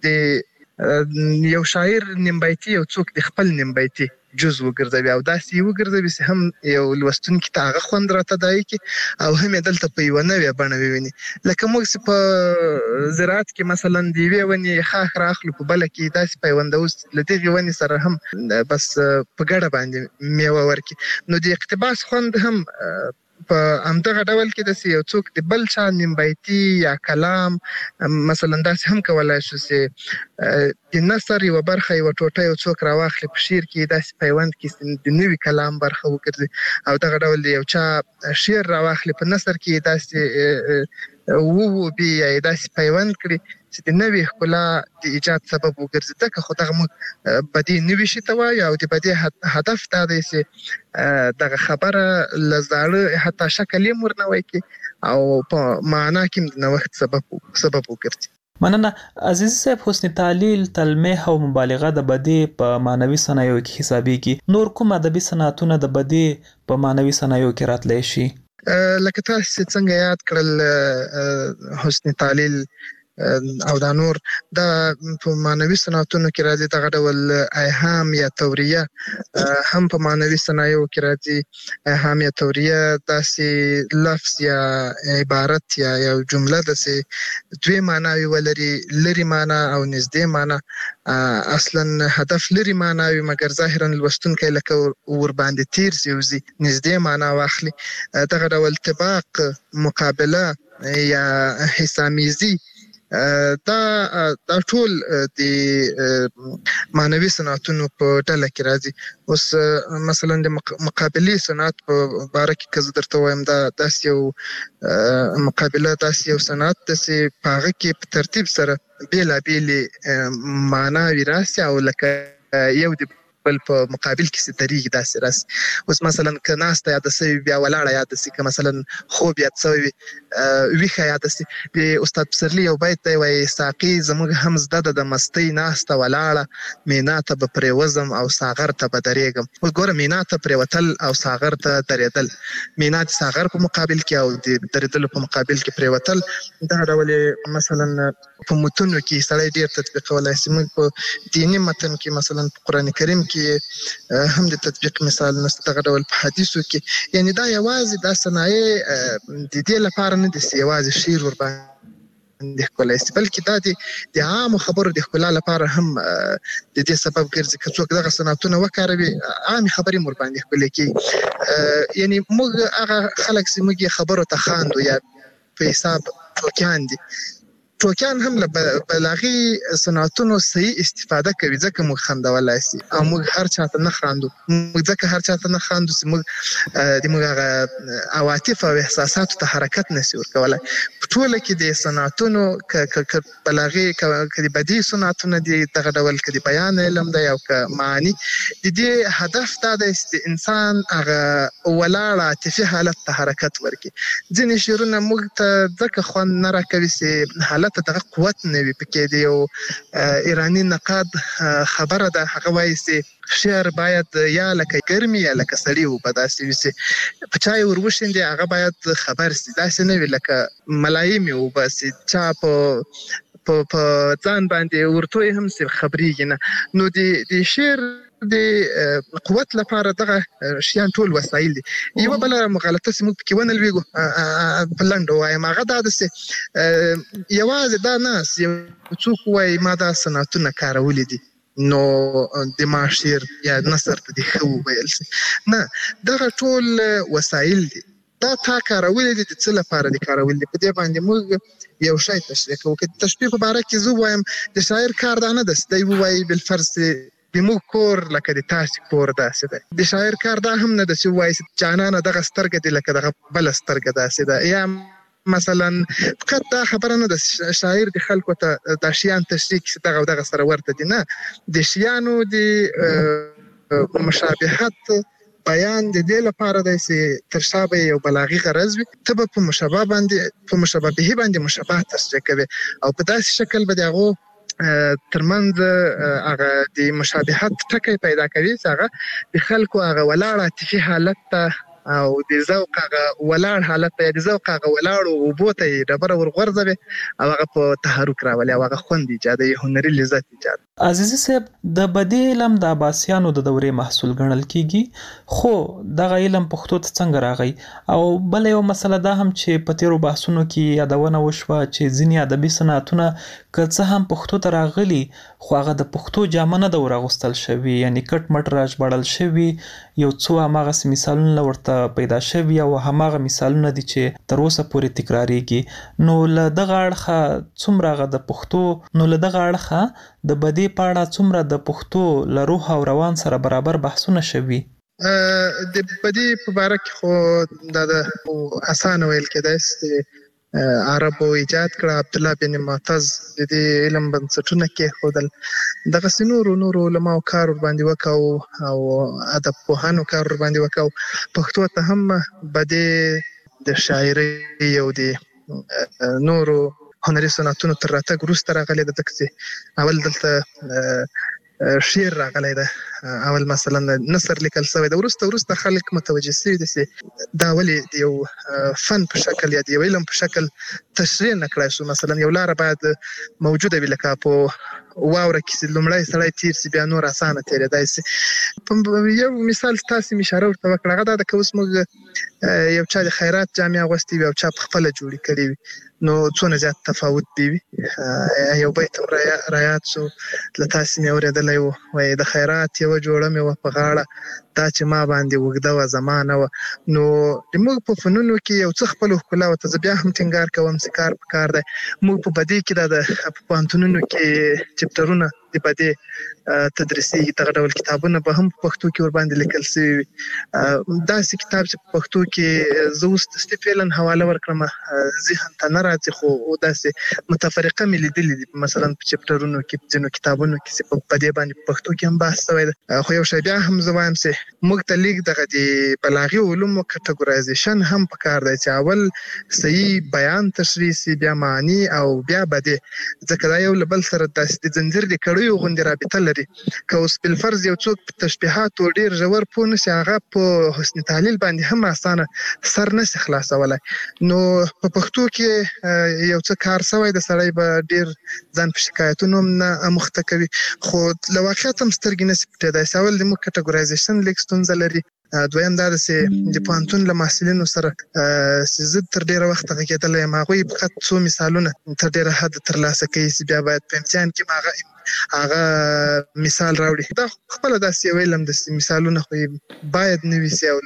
د یو شاعر نیمبایتي او څوک د خپل نیمبایتي جزء وګرځوي او داسې وګرځوي چې هم یو لوستونکي ته هغه خوند را تداعي کی او هم دلته په یو نوې بڼه وویني لکه موږ په زراعت کې مثلا دی وی ونی خاخ راخلو په بل کې داسې پیوندوس لدغه ونی سره هم بس په ګډه باندې میوه ورکی نو د اقتباس خوند هم په همدغه ډول کې د یو څوک د بل چا نیمبایتي یا کلام مثلا داسې هم کولای شو چې د نثر یو برخه یو ټوټه یو څوک راواخلي په شعر کې داسې پیوند کې د نوي کلام برخه وکړي او دغه ډول یو چا شعر راواخلي په نثر کې داسې وو بیا داسې پیوند کړي چې د نوې ښکلا د ایجاد سبب وګرځي ځکه خو دغه بدی نوې شي ته وایي او د بدی هدف دا دی چې دغه خبره له زاړه حتی شکل یې ورنوي کې او په معنا کې د نوښت سبب سبب وګرځي مننه عزیز صاحب حسن تعلیل تلمیح او مبالغه د بدی په معنوي صنایعو کې حسابيږي نور کوم ادبي صنعتونه د بدی په معنوي صنایعو کې راتلی شي لکه تاسو څنګه یاد کړل حسن تعلیل او دا نور دا په معنوي صنعتونو کې راځي دغه ډول ایهام یا توریه هم په معنوي صنایعو کې راځي ایهام یا توریه داسې لفظ یا عبارت یا یو جمله داسې دوی معناوي ولري لري معنا او نږدې معنا اصلا هدف لري معناوي مګر ظاهرا لوستونکی لکه ور باندې تیر سيوزي نږدې معنا واخلي دغه ډول طباق مقابله یا حسامیزي دا دا ټول د معنوي صنعتونو په ډله کې راځي اوس مثلا د مقابلي صنعت په باره کې که زه درته وایم دا داسې یو مقابله داسې یو صنعت داسې په هغه کې په ترتیب سره بېلابېلې معناوي راسي او لکه یو د بل په مقابل کې ستريږي داسې راس اوس مثلا که ناسته یاد سي بیا ولاړه یاد سي که مثلا خوب یاد سوي ویخه یاد سي د استاد پسرلی یو بیت دی وای ساقي زموږ هم زده د مستی ناسته ولاړه مینا ته به پریوزم او ساغر ته به درېږم وګوره مینا ته پریوتل او ساغر ته درېدل مینا د ساغر په مقابل کې او د درېدل په مقابل کې پریوتل دا ډول مثلا په متونو کې سړی ډیر تطبیق ولای سي موږ په دیني متن کې مثلا په قران کریم کې هم د تطبیق مثال نشته دغه ډول په حدیثو کې یعنی دا یوازې د صنایع د دې لپاره نه دي یوازې شعر ور باندې ښکلی سي بلکې دا د عامو خبرو د ښکلا لپاره هم د دې سبب ګرځي که څوک دغه صنعتونه وکاروي عامې خبرې مور باندې ښکلې کېږي یعنی موږ هغه خلک چې موږ خبرو ته خاندو یا په حساب ټوکیان دي ټوکیان هم له بلاغي صنعتونو صحیح استفاده کوي ځکه موږ خندولای سي او موږ هر چاته نه خاندو موږ ځکه هر چاته نه خاندو چې موږ د موږ عواطف او احساساتو ته حرکت نشي ورکولای په ټوله کې د صنعتونو ک بلاغي ک د بدی صنعتونو د دغه ډول ک د بیان علم دی او ک معنی د دې هدف دا دی چې انسان هغه ولاړ عاطفي حالت ته حرکت ورکړي ځینې شعرونه موږ ته ځکه خوند نه راکوي چې حالت دغه قوت نه وي پکې دی یو ایرانی نقاد خبره ده هغه وایي چې شعر باید یا لکه ګرمي یا لکه سړی و په داسې وي چې په چای ور وشیندي هغه باید خبر سي داسې نه وي لکه ملایمي وباسي چا په په ځان باندې ورته هم څه خبرېږي نه نو د د شعر د قوت لپاره دغه شیان ټول وسایل دي. یو بل مغالطه سمو کې ونه لويګو په لنډو وایم هغه دا د یوازې دا ناس یو څوک وای ما دا صنعتونه کارولې دي نو د معاشر یا نصر ته دی خو ویل نه دغه ټول وسایل دي دا تا کارول دي د څه لپاره دي کارول دي په دې باندې موږ یو شی تشریح کوو چې تشبیه په باره کې زه وایم د شاعر کار دا نه ده دی وایي بالفرض د موږ کور لکه د تاسې کور داسې ده د شاعر کار دا هم نه ده چې وایي جانانه دغه سترګه دي لکه دغه بله سترګه داسې ده یا مثلا فقط دا خبره نه ده شاعر د خلکو ته د شیان تشریح کړي دغه دغه سره ورته دي نه د شیانو د مشابهت بیان د دې لپاره دی چې تر شا به یو بلاغي غرض وي ته به په مشابه باندې په مشابهه باندې مشابه تشریح کوي او په داسې شکل به دغه ترمنځ هغه د مشابهت ټکی پیدا کوي چې هغه د خلکو هغه ولاړ عاطفي حالت ته او د ذوق هغه ولاړ حالت ته د ذوق هغه ولاړ او بوته ډبره ورغورځوي او هغه په تحرک راولي او هغه خوند ایجاد هنري لذت ایجاد. عزیزي صاحب د بدی علم د عباسیانو د دورې محصول ګڼل کیږي خو دغه علم پښتو ته څنګه راغی او بل یو مسله دا هم چې په تیرو بحثونو کې یادونه وشوه چې ځینې ادبي صنعتونه که څه هم پښتو ته راغلي خو هغه د پښتو جامه نه ده ورغوستل شوي یعنی کټ مټ راژباړل شوي یو څو هماغسې مثالونه ورته پیدا شوي او هماغه مثالونه دي چې تر اوسه پورې تکرارېږي نو له دغه اړخه څومره هغه د پښتو نو له دغه اړخه د بدی پاړه څومره د پښتو له روح او روان سره برابر بحثونه شوي د بدی په باره کې خو دا د اسانه ویل کېدای چې عربو ایجاد کړه عبدالله بن معتز د دې علم بنسټونه کېښودل دغسې نورو نورو علماو کار ورباندې وکړو او ادب پوهانو کار ورباندې وکړو پښتو ته هم بدی د شاعرۍ او د نورو هنري صنعتونو تر راتګ وروسته راغلی ده ځکه چې اول دلته شعر راغلی ده اول مثلا نثر لیکل شوی ده وروسته وروسته خلک متوجه شوي دي چې دا ولې د یو فن په شکل یا د یو علم په شکل تشریح نه کړای شو مثلا یو لاره باید موجوده وي لکه په واوره کې چې لومړی سړی تیر سي بیا نور اسانه تېرېدای سي یو مثال تاسې مې اشاره ورته وکړه هغه دا ده که اوس موږ یو چا د خیرات جامې اغوستې وي او چا پخپله جوړې کړې وي نو څونه زیات تفاوت دی وي یو بیت هم رایاد شو له تاسې مې اورېدلی و وایي د خیرات یوه جوړه مې وه په غاړه دا چې ما باندې اوږده وه زمانه وه نو د موږ په فنونو کې یو څه خپله ښکلا ورته زه بیا هم ټینګار کوم چې کار په کار دی موږ په بدۍ کې دا د په پوهنتونونو کې چپټرونه د بدۍ تدریسي دغه ډول کتابونه به هم په پښتو کې ورباندې لیکل شوي وي داسې کتاب چې په پښتو کې زه اوس دستي فعلا حواله ورکړم ذهن ته نه راځي خو داسې متفرقه مې لیدلي دي مثلا په چپټرونو کې په ځینو کتابونو کې چې په بدۍ باندې په پښتو کې هم بحث شوی ده خو یو شی بیا هم زه وایم چې موږ ته لیک دغه د بلاغي علومو کټګورایزیشن هم پکار دی چې اول صحیح بیان تشریح سي بیا معنی او بیا بدۍ ځکه دا یو له بل سره داسې د زنځیر د کړیو غوندې رابطه لري که اوس بالفرض یو څوک په تشبیهاتو ډېر ژور پوه نه سي هغه په حسن تعلیل باندې هم اسانه سر نه سي خلاصولی نو په پښتو کې یو څه کار شوی د سړی به ډېر ځان په شکایتونو هم نه مخته کوي خو له واقعیت هم سترګې نه سي پټېدای سي اول زموږ کټګورایزیشن لیک ستونزه لري دویم دا ده چې د پوهنتون له محصلینو سره چې زه تر ډېره وخته غږېدلی یم هغوی فقط څو مثالونه تر ډېره حده ترلاسه کوي چې بیا باید په امتحان کې هم هغه هغه مثال راوړي دا خپله داسې یو علم د مثالونه خو باید نه وي سي او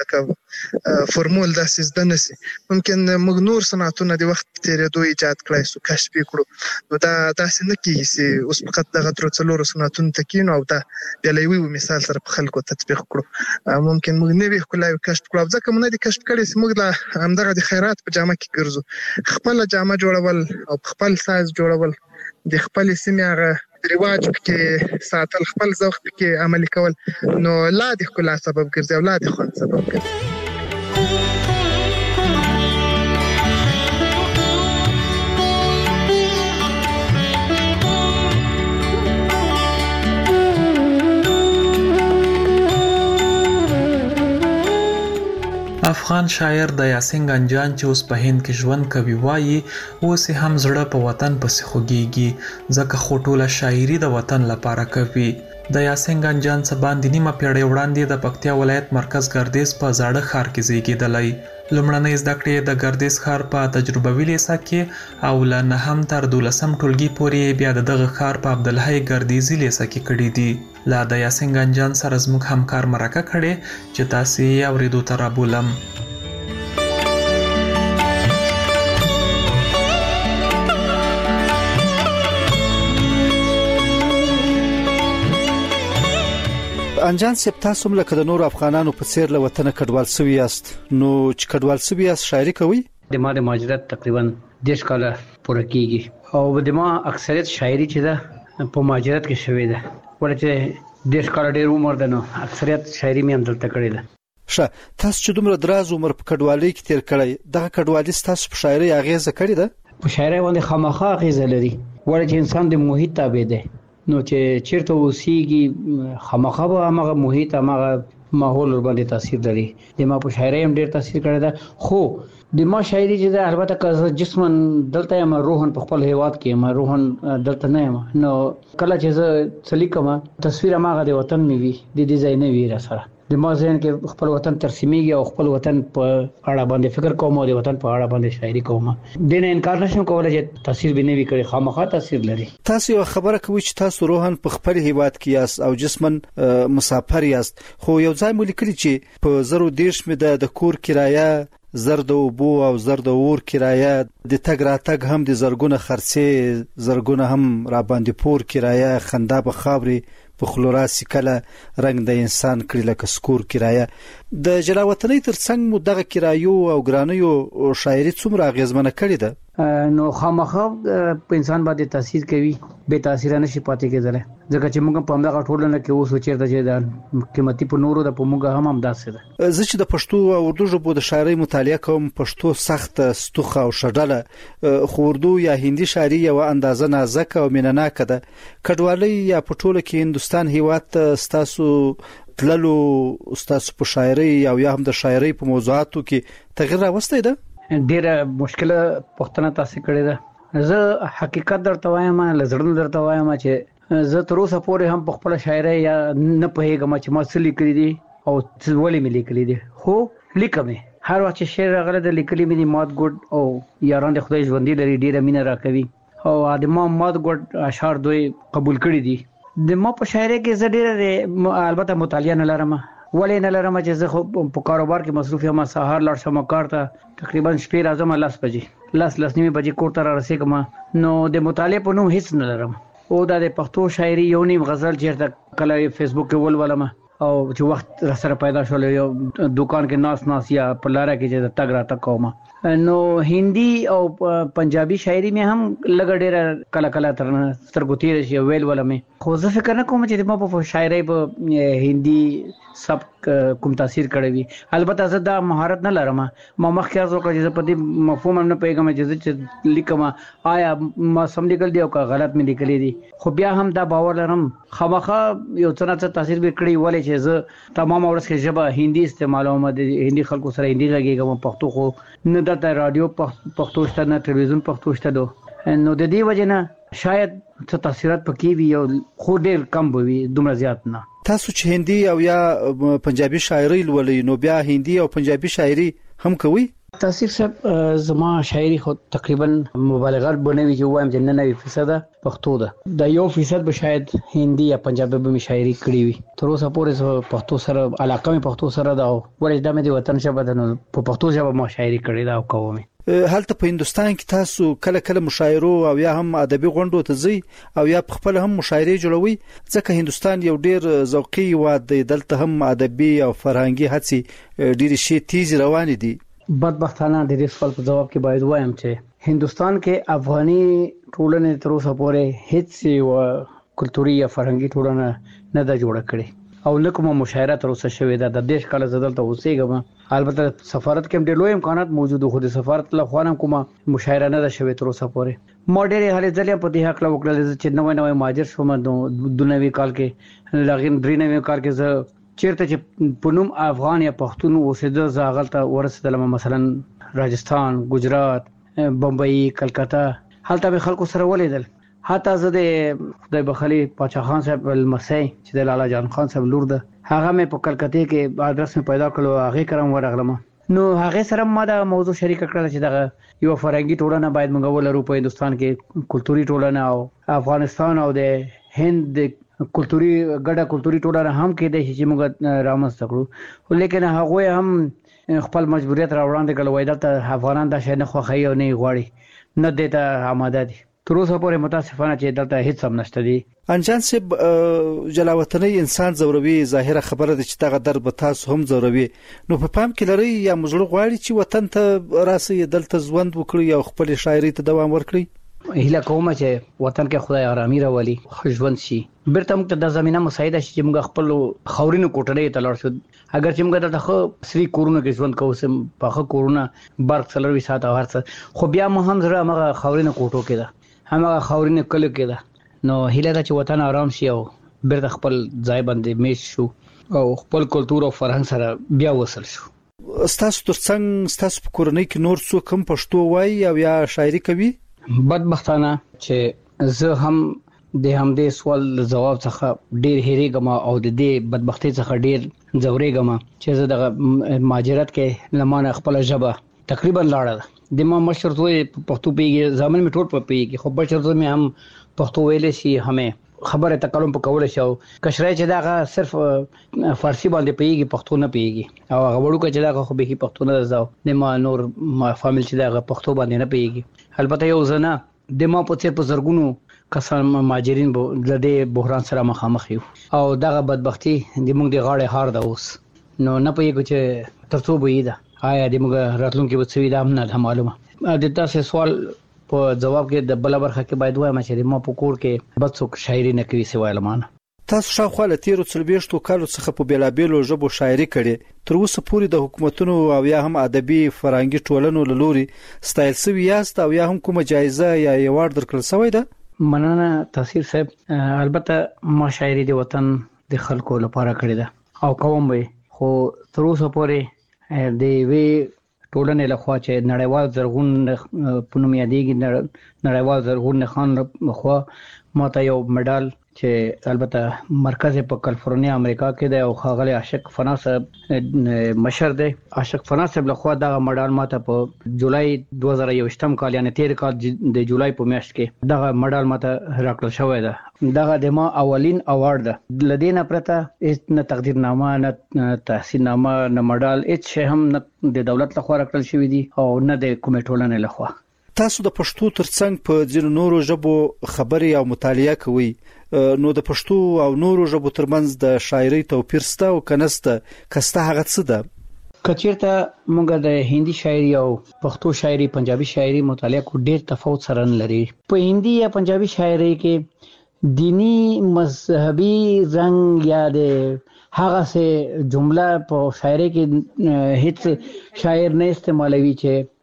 لکه فورمول داسې زده نه سي ممکن موږ نور صنعتونه د وخت په تېرېدو ایجاد کړای سو کشف یې کړو نو دا داسې نه کېږي چې اوس فقط دغه درو څلورو صنعتونو ته کښېنو او دا بیا له یوه مثال سره په خلکو تطبیق کړو ممکن موږ نوې ښکلاوې کشف کړو او ځکه موږ نه دي کشف کړې چې موږ له همدغه د خیرات په جامه کې ګرځو خپله جامه جوړول او په خپل سایز جوړول د خپلې سیمې هغه رواج کې ساتل خپل ذوق کې عملي کول نو لا د ښکلا سبب ګرځي او لا د خوند سبب ګرځي افغان شاعر د یاسین ګنجان چې اوس په هند کې ژوند کوي وایي اوس یې هم زړه په وطن پسې خوږیږي ځکه خو ټوله شاعري د وطن لپاره کوي د یاسین ګنجان څخه باندې نیمه پیړۍ وړاندې د پکتیا ولایت مرکز ګردیز په زاړه ښار کې زیږېدلی. لومړنۍ زده کړې د ګردیز ښار په تجربوي لیسه کې او له نهم تر دولسم ټولګي پورې بیا د دغه ښار په عبدالحی ګردیزي لیسه کې کړي دي. لا د یاسین ګنجان سره زموږ همکار مرکه کړې چې تاسې یې اورېدو ته رابولم. انجان صاحب، تاسو هم لکه د نور افغانانو په څیر له وطنه کډوال سوي یاست، نو چې کډوال سوي یاست شاعري کوئ؟ د ما د مهاجرت تقریبا دیش کاله پوره کیږي او د ما اکثریت شاعري چې ده په مهاجرت کې شوې ده، ولې دیش کاله ډېر عمر ده نو اکثریت شاعري مې هم دلته کړې ده. ښه، تاسو چې دومره دراز عمر په کډوالۍ کې تیر کړی، دغه کډوالي ستاسو په شاعري اغیزه کړې ده؟ په شاعري باندې خامخا اغیزه لري، ولې چې انسان د محیط تابع دی، نو چې چیرته اوسېږي خامخا به هغه محیط هغه ماحول باندې تاثیر لري. د ما په شاعري هم ډېر تاثیر کړی ده، خو د ما شاعري چې ده البته که جسمن دلته یم، روحن په خپل هیواد کې یم، روحن دلته نه یم، نو کله چې زه څه لیکم تصویر هماغه د وطن مې وي، د دې ځای نه وي راسره. د ما ذهن کې خپل وطن ترسیمیږي او خپل وطن په اړه باندې فکر کوم او د وطن په اړه باندې شاعري کوم. د نه انکار نشم کولای چې تاثیر به نه وي کړی، خامخا تاثیر لري. تاسو یو خبره کوي چې تاسو روحن په خپل هیواد کې یاست او جسمن مسافر یاست، خو یو ځای مو لیکلی چې په زرو دیرش مې د کور کرایه، زر د اوبو او زر د اور کرایه، د تګ راتګ هم د زرګونه خرڅې، زرګونه هم را باندې پور کرایه، خندا په خاوري په خلوراسي کله رنگ د انسان کړي لکه سکور کرایه. د جلاوطنۍ ترڅنګ مو دغه کرایو او ګرانیو شاعري څومره اغیزمنه کړې ده؟ نو خامخا په انسان باندې تاثیر کوي، به تاثیر نشي پاتې کېدلی، ځکه چې موږ په همدغه ټولنه کې اوس چیرته چې د قیمتي په نورو د په موږ هم همداسې ده. زه چې د پښتو او اردو ژبو د شاعرۍ مطالعه کوم، پښتو سخت ستوخه او شډله، خو اردو یا هندي شاعري یو اندازه نازکه او مینناکه ده. کډوالۍ یا په ټوله کې هندستان هیواد ته ستاسو تللو ستاسو په شاعرۍ او یا هم د شاعرۍ په موضوعاتو کې تغیر راوستی ده؟ ډیره مشکله پښتنه تاسو کړی ده. زه حقیقت درته وایم، لزړن درته وایم چې زه تر اوسه پورې هم په خپل شاعرۍ یا نه پوهیږم چې ما څه لیکلي دي او ولې مې لیکلي دي، خو لیکم هر وخت چې شعر راغلی د لیکلي مې دي. مات ګډ او یاران د خدای ژوندي لري ډیره مینه راکوي او د ما مات ګډ اشعار دوی قبول کړي دي. د ما په شاعرۍ کې زه ډیره البته مطالعه نه لرم، ولې نه لرم چې زه خو په کاروبار کې مصروف یم. سهار لاړ شم کار ته، تقریبا شپې راځم لس بجې، لس لس نیمه بجې کور ته را رسېږم، نو د مطالعې په نوم هیڅ نه لرم. او دا د پښتو شاعري یو نیم غزل چیرته کله فیسبوک کې ولولم او چې وخت را سره پیدا شول یو دکان کې ناس ناس یا په لاره کې چې تګ را تک کوم. نو هندي او پنجابي شاعري مې هم لګ ډېر کله کله تر سترګو تیر شي ویل ولمه، خو زه فکر نه کوم چې ما په شاعري په هندي سبک کوم تاثیر کړی وي. البته زه دا مهارت نه لرم، ما مخکې ارزو کړی چې په دې مفهوم هم نه پیګم چې لیکم آیا ما سم لیکل دي او که غلط مې لیکلي دي، خو بیا هم دا باور لرم خامخا یو څه نه تاثیر به کړی، ولې چې زه تمام ورځ کې ژبه هندي استعمالوم، د هندي خلکو سره هندي غږیږم، پښتو خو نه د رادیو پښتو شته نه تلویزیون پښتو شته دو، نو د دې وجه نه شاید څه تاثیرات پکې وي او خو ډېر کم به وي، دومره زیات نه. تاسو چې هندي او یا پنجابي شاعري لولئ، نو بیا هندي او پنجابي شاعري هم کوي؟ تاثیر صاحب زما شاعري خو تقریبا مبالغه بنوي چې وایم چې نننوي فیصد پښتو ده، د یو فیصد به شاید هندي یا پنجابي به شاعري کړی وي. تر اوسه پورې پښتو سره علاقه مې پښتو سره ده او ولې دا مې د وطن ژبه ده، نو په پښتو ژبه ما شاعري کړې ده او کوم. هلته په هندستان کې تاسو کله کله مشاعرو او یا هم ادبي غونډو ته ځئ او یا په خپل هم مشاعري جوړوي، ځکه هندستان یو ډېر ذوقي هیواد دی، دلته هم ادبي او فرهنګي هڅې ډېرې شي تیز روان دي. بدبختانه د دې سوال په جواب کې باید وایم چې هندستان کې افغاني ټولنې تر اوسه پورې هیڅ یو کلتوري یا فرهنګي ټولنه نه ده جوړه کړې او لکه مو مشاعره تر اوسه شوې ده. د دیش کله زدلته اوسېږم، البته سفارت کې هم ډېر لوی امکانات موجود خو د سفارت له خوا هم کومه مشاعره نه ده شوې تر اوسه پورې. ما ډېرې هلې ځلې په دې هکله وکړل چې نوی نوی مهاجر شوم، نو دوه نوي کال کې لغین درې نوي کال کې زه چیرته چې په نوم افغان یا پښتون اوسېده زه هغلته ورسېدلم، مثلا راجستان، ګجرات، بمبئی، کلکته، هلته به خلکو سره ولیدل. حتی زه د خدای بخلي پاچا خان صاحب المسی چې د لالا جان خان صاحب لور ده هغه مې په کلکته کې ادرس مې پیدا کړو هغه کرم ورغلم نو هغه سره ما دا موضوع شریک کړل چې دا یو فرنګي ټولنه باید موږ ولرو په هندستان کې کلتوري ټولنه او افغانستان او د هند کلتوري ګډه کلتوري ټولنه هم کې د چې موږ رامنځته کړو لیکن هغه هم خپل مجبوریت راوړاندې کړل وای دلته افغانان دا شي نه خوښي او نه غواړي نه دیته آماده دي تر اوسه پورې متاسفانه چې دلته هیڅ هم نشته دي. انجان صاحب جلاوطنۍ انسان زوروي ظاهره خبره ده چې دغه درد به تاسو هم زوروي نو په پام کې لري یا مزړه غواړي چې وطن ته راسي دلته ژوند وکړي او خپل شاعري ته دوام ورکړي. هیله کوم چې وطن کې خدای آرامي راولي ژوند شي بیرته موږ ته د زمينه مساعده شي چې موږ خپل خاورینو کوټړې ته لاړ شو اگر چې موږ دلته خو سری کورونه کې ژوند کوو سم په کورونه برق سلروي ساعت او هرڅ خو بیا مو هم زړه موږ خاورینو کوټو کې ده همغه خاورینه کله کې ده نو هیله ده چې وطن آرام شي او بیرته خپل ځای باندې میش شو او خپل کلتور او فرهنګ سره بیا وصل شو. ستاسو ترڅنګ ستاسو په کورنۍ کې نور څوک هم پښتو وایي او یا شاعري کوي؟ بدبختانه چې زه هم د همدې سوال جواب څخه ډیر هېریږم او د دې بدبختی څخه ډیر ځورېږم چې زه د ماجرت کې لمانه خپل ژبه تقریبا لاړه د ما مشر دوی پښتو پیږي ځامن می ټول په پیږي خو بشر دوی هم پښتو ویلې شي همه خبره تکلم په کول شو کشرای چې دا صرف فارسی باندې پیږي پښتو نه پیږي او هغه وړو کې چې دا خو به پښتو نه زاو د ما نور ما فامیل چې دا پښتو باندې نه پیږي البته یو زنه د ما په څیر په زرګونو کسان ماجرین به د دې بحران سره مخامخ یو او دا بدبختی د موږ د غاړې هار ده اوس نو نه پیږي چې ترڅو به دا آیا د موږ راتلونکي وڅوي دا نه معلومه د تاسو سوال په جواب کې د بل برخه کې باید وایم چې ما په کور کې بد څوک شاعري نه کوي سوای لمانه. تاسو شاوخوا له تیرو څلويشتو کالو څخه په بیلابېلو ژبو شاعري کړې تر اوسه پورې د حکومتونو او یا هم ادبي فرهنګي ټولنو له لوري ستایل سوي یاست او یا هم کومه جایزه یا ایوارډ درکړل شوی ده؟ مننه تاثیر صاحب البته ما شاعري د وطن د خلکو لپاره کړې ده او کوم وي خو تر اوسه پورې د وی ټولنې لخوا چې نړیوال زرغون پونم یادېږي نړیوال زرغون خان خو ماته یو مډال چې البته مرکز په کالیفورنیا امریکا کې دی او خاغلی عاشق فنا صاحب مشر دی عاشق فنا صاحب لخوا دا مډال ماته په جولای دوه زره یوویشتم کال یعنی تیر کال د جولای په میاشت کې دا مډال ماته راکړل شوی دی دا د ما اولین اوارد ده لدینا پرته هیڅ نه تقدیرنامه نه تحصیلنامه نه مډال هیڅ شی هم نه د دولت لخوا راکړل شوی دی او نه د کومې ټولنې لخوا. تاسو د پښتو ترڅنګ په ځینو نورو ژبو خبري او مطالعه کوئ نو د پښتو او نورو ژبو ترمنځ د شاعري توپیر سته او کنسته کسته هغه څه ده؟ کچیرته موږ د هندي شاعري او پښتو شاعري پنجابي شاعري مطالعه کو ډېر تفاوت سره لري. په هندي یا پنجابي شاعري کې دینی مذهبي رنگ یا د هغه سه جمله په شاعري کې هیڅ شاعر نه استعمالوي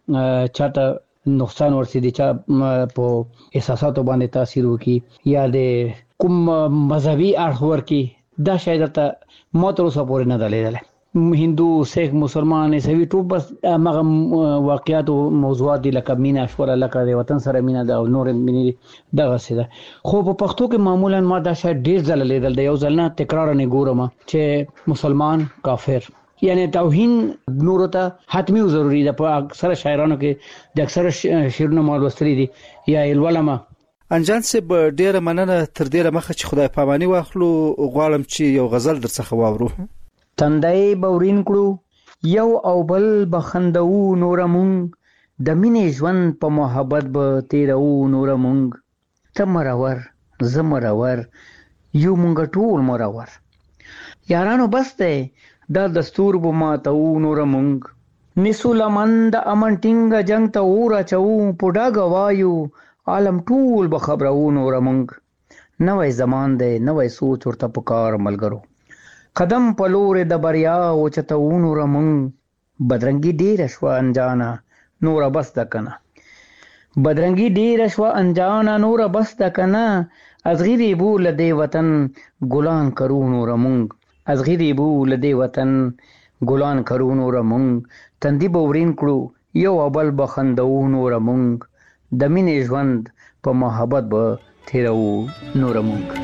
چې چاته نقصان ورسېږي چې په احساساتو باندې تاثیر وکړي یا د کوم مذهبي اړخ ورکړي دا شاید ته ما تر اوسه پورې نه ده لیدلی هندو سیخ مسلمان عیسوي ټول بس هغه واقعیات او موضوعات دي لکه مینا شوره لکه د وطن سره مینا ده او نور مینې دغه څه ده خو په پښتو کې معمولا ما دا شاید ډېر ځله لیدل دی یو ځل نه تکرار نه ګورم چې مسلمان کافر یعنی توهین نور ته حتمی او ضروری ده په اکثر شاعرانو کې د اکثر شعرونو مال وستري دي یا الولما. انجان صاحب ډیره مننه تر ډیره مخه چې خدای پاماني واخلو غواړم چې یو غزل درڅخه واورو. تندای بورین کړو یو او بل بخندو نور مونږ د مینې ژوند په محبت به تیرو نور مونږ ته مرور زه مرور یو مونږ ټول مرور یارانو بس ته دا دستور بو ما ته نور مونږ نسو لمن د امن ټینګ جنگ ته اور اچو پډا غوایو عالم ټول به خبرو نور مونږ نوې زمان دی نوې سوچ ورته پکار ملګرو قدم په لور د بریا او چته نور مونږ بدرنګي ډیر شو انجانا نور بس د کنه بدرنګي ډیر شو انجانا نور بس د کنه ازغری بو لدی وطن ګلان کرو نور مونږ ازغری بو لدی وطن ګلان کرو نور مونږ تندی بورین کړو یو بل بخندو نور مونږ د مینې ژوند په محبت به تیرو نور مونږ.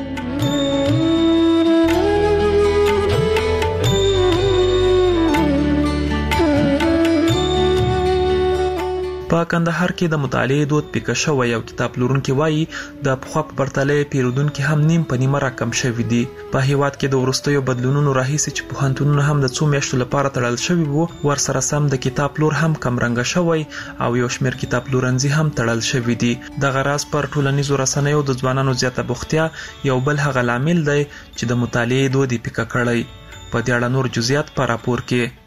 په کندهار کې د مطالعې دود پیکه شوی او کتاب پلورونکي وایي د پخوا په پرتله پیرودونکي هم نیم په نیمه راکم شوي دي. په هیواد کې د وروستیو بدلونونو راهیسې چې پوهنتونونه هم د څو میاشتو لپاره تړل شوي وو، ورسره سم د کتاب پلور هم کمرنګه شوی او یو شمېر کتاب پلورنځي هم تړل شوي دي. دغه راز پر ټولنیزو رسنیو د ځوانانو زیاته بوختیا یو بل هغه لامل دی چې د مطالعې دود یې پیکه کړی. په دې اړه نور جزئیات په راپور کې.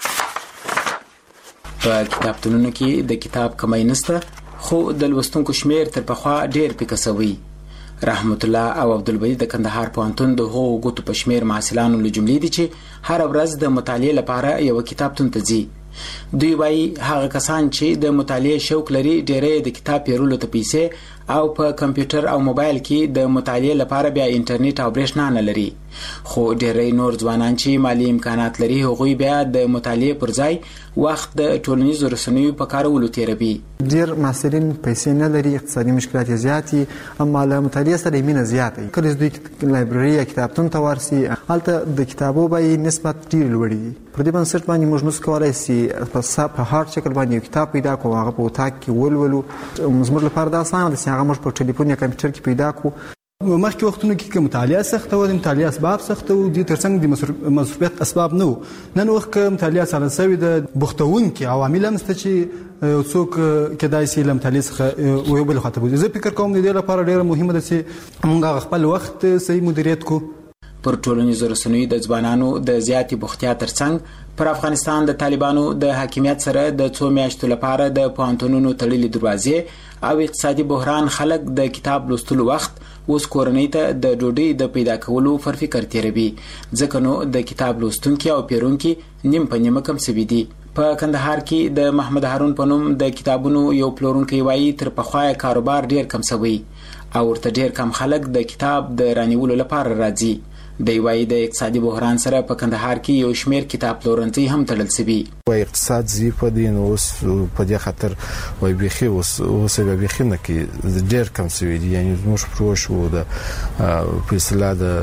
په کتابتونونو کې د کتاب کمی نشته، خو د لوستونکو شمیر تر پخوا ډیر پیکه شوی. رحمت الله او عبدالبدی د کندهار پوهنتون د هغو ګوتو په شمیر محصلانو له جملې دي چې هر ورځ د مطالعې لپاره یو کتابتون ته ځي. دوی وایي هغه کسان چې د مطالعې شوق لري ډېری د کتاب پیرلو ته پیسې او په کمپیوټر او موبایل کې د مطالعې لپاره بیا انټرنیټ او برېښنا نه لري. خو ډېری نور ځوانان چې مالی امکانات لري هغوی بیا د مطالعې پر ځای وخت د ټولنیزو رسنیو په کارولو تیروي. ډېر محصلین پیسې نه لري، اقتصادي مشکلات یې زیات دي، اما له مطالعې سره یې مینه زیاته وي. کله چې دوی لایبرري یا کتابتون ته ورسي هلته د کتابو بیې نسبت ډېرې لوړې دي. پر دې بنسټ باندې موږ نسو کولی سي په هارډ شکل باندې یو کتاب پیدا کړو، هغه په اتاق کې ولولو. زموږ لپاره دا اسانه ده چې هغه موږ په ټلیفون یا کمپیوټر کې پیدا کړو. مخکې وختونو کې که مطالعه سخته وه، د مطالعې اسباب سخته وو، دې تر څنګ د مصروفیت اسباب نه وو. نن وخت که مطالعه سره سوي د بوختونکي عوامل هم شته چې یو څوک کیدای شي له مطالعې څخه یو بل خواته بوځي. زه فکر کوم د دې لپاره ډېره مهمه ده چې موږ هغه خپل وخت صحیح مدیریت کړو. پر ټولنیزو رسنیو د ځوانانو د زیاتې بوختیا ترڅنګ پر افغانستان د طالبانو د حاکمیت سره د څو میاشتو لپاره د پوهنتونونو تړلې دروازې او اقتصادي بحران خلک د کتاب لوستلو وخت اوس کورنۍ ته د ډوډۍ د پیدا کولو پر فکر تیروي، ځکه نو د کتاب لوستونکي او پیرونکي نیم په نیمه کم سوي دي. په کندهار کې د محمد هارون په نوم د کتابونو یو پلورونکی وایي تر پخوا کاروبار ډیر کم شوی او ورته ډیر کم خلک د کتاب د رانیولو لپاره راځي. دی وایي د اقتصادي بحران سره په کندهار کې یو شمیر کتاب پلورنځي هم تړل شوي. وایي اقتصاد ضعیف دی، نو اوس په دې خاطر وایي بیخي اوس اوس به بیخي نه کې ډېر کم شوي دي. یعنې زموږ پروش و د په اصطلاح د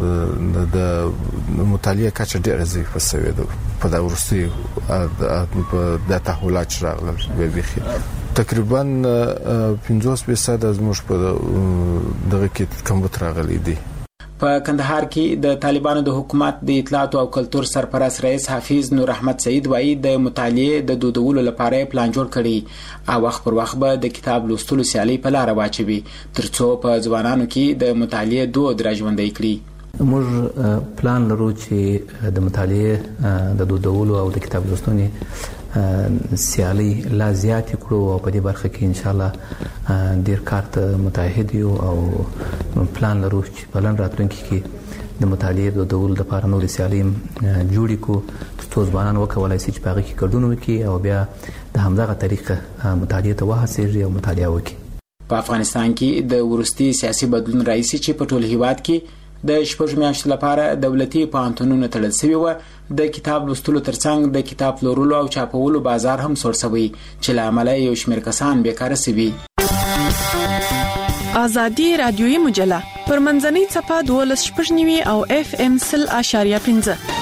مطالعې کچه ډېره ضعیفه شوې ده په دا وروستیو د تحولات چې راغلل. بیخي تقریبا پنځوس فیصده زموږ په دغه کې کمبود راغلی دی. په کندهار کې د طالبانو د حکومت د اطلاعات او کلتور سرپرست رئیس حافظ نور احمد سعید وایي د مطالعې د دودولو لپاره پلان جوړ کړي او وخت پر وخت به د کتاب لوستلو سیالي په لار واچوي ترڅو په ځوانانو کې د مطالعې دود راژوندی کړي. موږ پلان لرو چې د مطالعې د دودولو او د کتاب لوستنې سیالي لا زیات کړو او په دې برخه کې ان شاء الله ډیر کار ته متعهد یو او پلان لرو چې په لن راتلونکي کې د مطالعې د دودولو لپاره نور سیالي جوړې کړو ترڅو ځوانان وکولای شي چې په هغه کې ګډون وکړي او بیا د همدغه طریقه مطالعې ته وهڅېږي او مطالعه وکړي. په افغانستان کې د وروستي سیاسي بدلون راځي چې په ټول هیواد کې د شپږ میاشتو لپاره دولتي پوهنتونونه تړل شوي وو. د کتاب لوستلو ترڅنګ د کتاب پلورلو او چاپولو بازار هم سوړ شوی چې له امله یو شمېر کسان بیکاره شوي. ازادي رادیوي مجله پر منځنۍ صفحه دولس شپږ نیوي او اف ام سل اشاریه پنځه.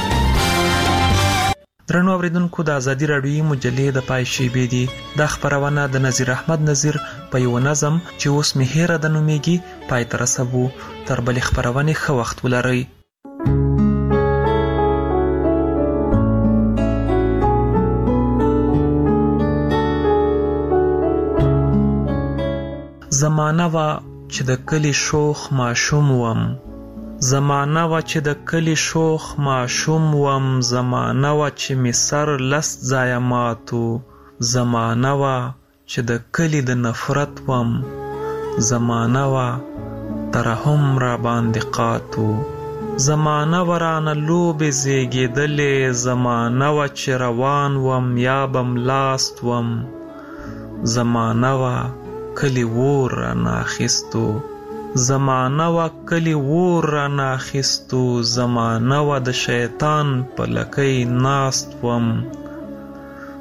درنو اوریدونکو د ازادي رادیوي مجلې د پای شیبې دي. د خبرونه د نذیر احمد نذیر په یو نظم چې اوس مهیره د نومیږي پای تر رسوو. تر بل خبرونه خو وخت ولرئ. زمانہ وا چې د کلی شوخ ماشوم وم، زمانہ وا چې د کلی شوخ ماشوم وم، زمانہ وا چې می سر لس ځای ماتو، زمانہ وا چې د کلی د نفرت وم، زمانہ وا ترحم را باندې قاتو، زمانہ ورانه لوبې زیږېدلې، زمانہ وا چې روان وم یا بم لاست وم، زمانہ وا کلی وور را ناخستو، زمانہ وا کلی وور را ناخستو، زمانہ وا د شیطان په لکۍ ناست وم،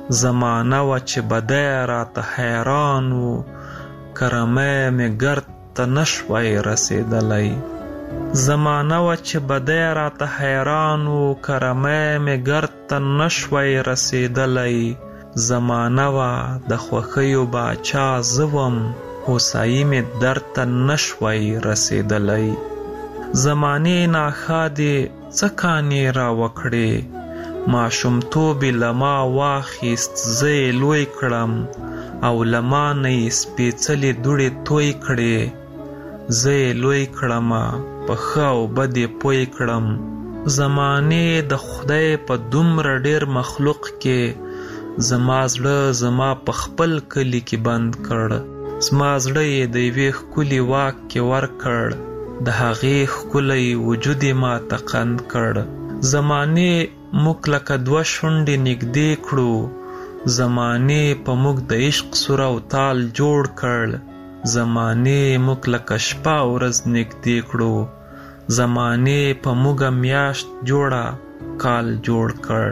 زمانہ وا چې بدی راته حیران و، کرمی می گرد ته نشوي رسیدلی. زمانه و چې بدی راته حیران و کرمی مې ګرد ته نشوي رسیدلی. زمانه و د خوښیو باچا زه وم هوسایي مې درد ته نشوي رسیدلی. زمانې ناښادې څه کانې را وکړې ماشومتوب یې له ما واخیست زه یې لوی کړم او له ما نه یې سپېڅلې دوړې توی کړې. زه یې لوی کړمه په ښه او بد یې پوی کړم. زمانې د خدای په دومره ډېر مخلوق کې زما زړه زما په خپل کلي کې بند کړ. زما زړه یې د یوې ښکلي واک کې ورکړ د هغې ښکلی وجود یې ماته قند کړ. زمانې موږ لکه دوه شونډې نږدې کړو زمانې په موږ د عشق سور او تال جوړ کړ. زمانې موږ لکه شپه ورځ نږدې کړو زمانې په موږ میاشت جوړه کال جوړ کړ.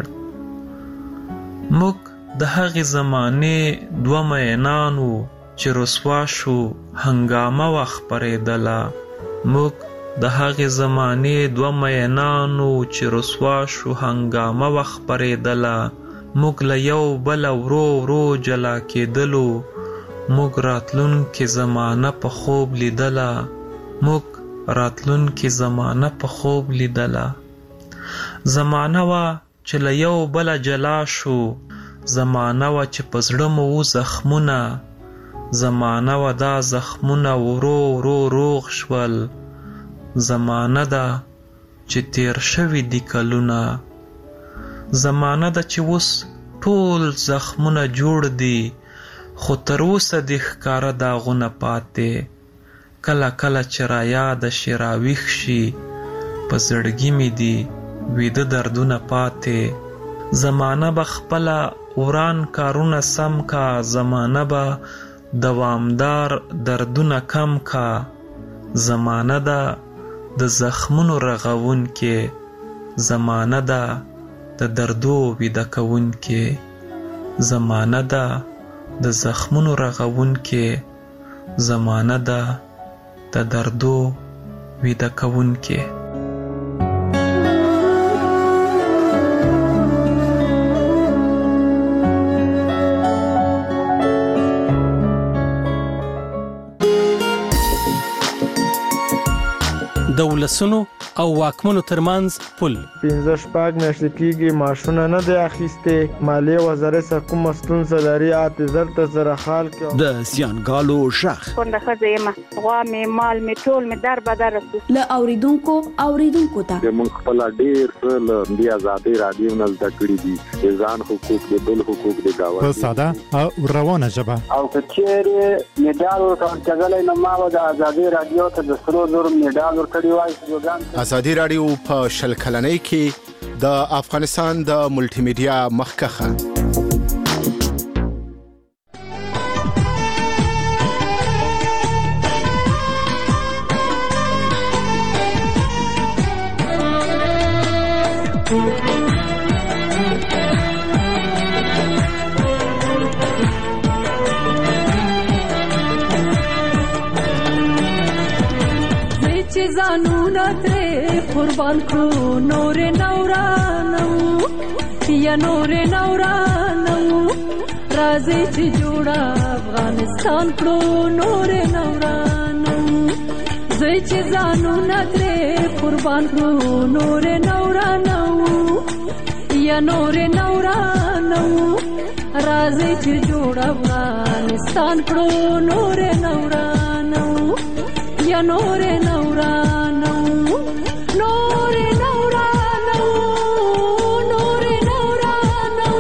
موږ د هغې زمانې دوه مینان وو چې رسوا شو هنګامه وه خپرېدله. موږ د هغې زمانې دوه مینان وو چې رسوا شو هنګامه وه خپرېدله. موږ له یو بله ورو ورو جلا کېدلو موږ راتلونکې زمانه په خوب لیدله. موږ راتلونکې زمانه په خوب لیدله. زمانه وه چې له یو بله جلا شو زمانه وه چې په زړه مو و زخمونه. زمانه وه دا زخمونه ورو ورو روغ شول. زمانه ده چې تیر شوي دي کلونه. زمانه ده چې اوس ټول زخمونه جوړ دي خو تر اوسه دې ښکاره داغونه پاتې. کله کله چې را یاده شي راویښ شي په زړګي مې دي ویده دردونه پاتې. زمانه به خپله وران کارونه سم کا زمانه به دوامدار دردونه کم کا. زمانه ده د زخمونو رغون کې زمانه ده د دردو ویده کون کې. زمانه ده د زخمونو رغون کې زمانه ده د دردو ویده کون کې. د ولسونو او واکمنو ترمنځ پل پنځه شپږ میاشتې کېږي معاشونه نه دی اخیستې. مالیې وزارت څخه کومه ستونزه لري اته زر ته زره خال کې د زیانګالو غږ کونډه ښځه یم غوا مې مال مې ټول مې در بدر رسو له اوریدونکو اوریدونکو ته موږ خپل ډېر څه له دې آزادۍ راډیو نه زده کړي دي. د ځان حقوق د بل حقوق د گاونډي په ساده او روانه ژبه او کچېرې میډال ورکړل نو ما د آزادۍ راډیو ته د سرو زر میډال ورکړی وای. ازادي رادیو په شل کلنۍ کې د افغانستان د ملټي میډیا مخکخه زانونه ترې قربان کړو نور نورانو یا نور نورانو راځي چې جوړه افغانستان کړو نور نورانو. زه چې زانونه ترې قربان کړو نور نورانو یا نور نورانو راځي چې جوړه افغانستان کړو نور نورانو یا نور نورانو نور نورانو نور نورانو.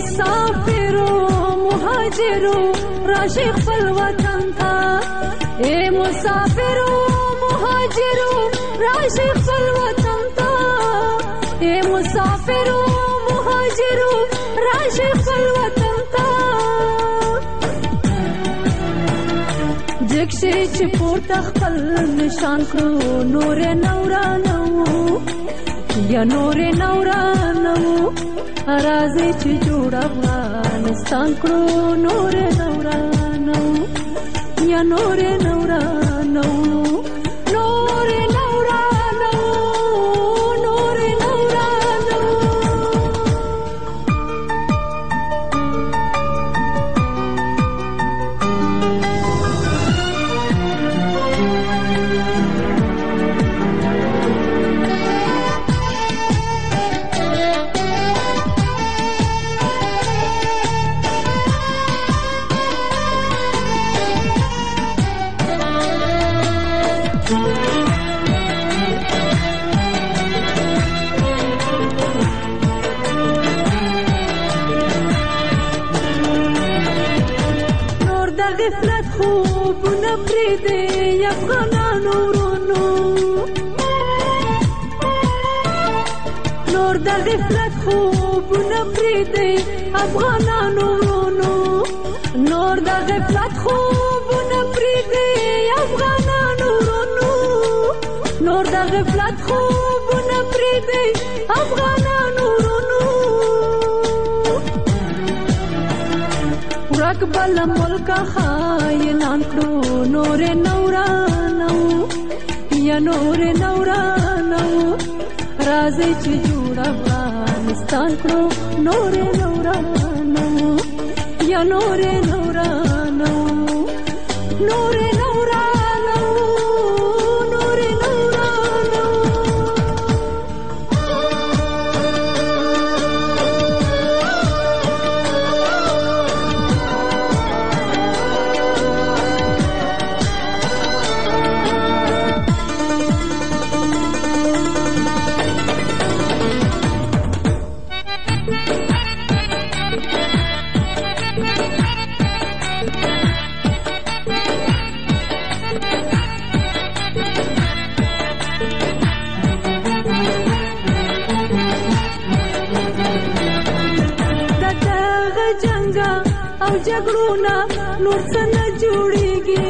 مسافرو مهاجرو راشي خپل وطن ته اے مسافرو مهاجرو راشي خپل وطن ته اے مسافرو مهاجرو راشي خپل وطن ته جکشي چې پورته خپل نشان کړو نور نورانو یا نور نورانو راځي چې جوړ افغانستان کړو نور نورانو یا نور نورانو نور نورانو نور نورانو غفلت خوبونه پرېږدي افغانانو ورونو نور د غفلت خوبونه پرېږدي افغانانو ورونو نور د غفلت خوبونه پرېږدي افغانانو ورونو نور د غفلت خوبونه پرېږدي افغانانو ورونو ورک بل ملک خاینان کړو نور نورانو یا نور نورانو راځي چې جوړ افغانستان کړو نور نورانو یا نور نورانو نور نورانو نور نورانو او جګړونه نور څه نه جوړېږي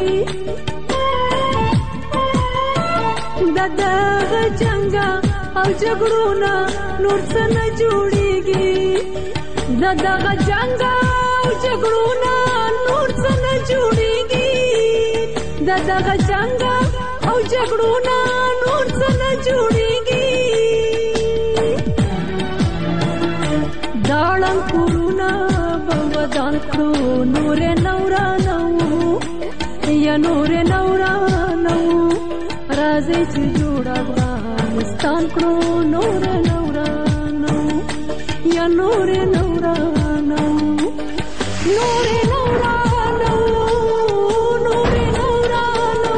د دغه جنګه او جګړونه نور څه نه جوړېږي د دغه جنګه او جګړونه نور څه نه جوړېږي د دغه جنګه او جګړونه نور څه نه جوړېږي داړم کورونه ودان کړو نور نورانو یا نور نورانو راځي چې جوړ افغانستان کړو نور نورانو یا نور نورانو نور نورانو نور نورانو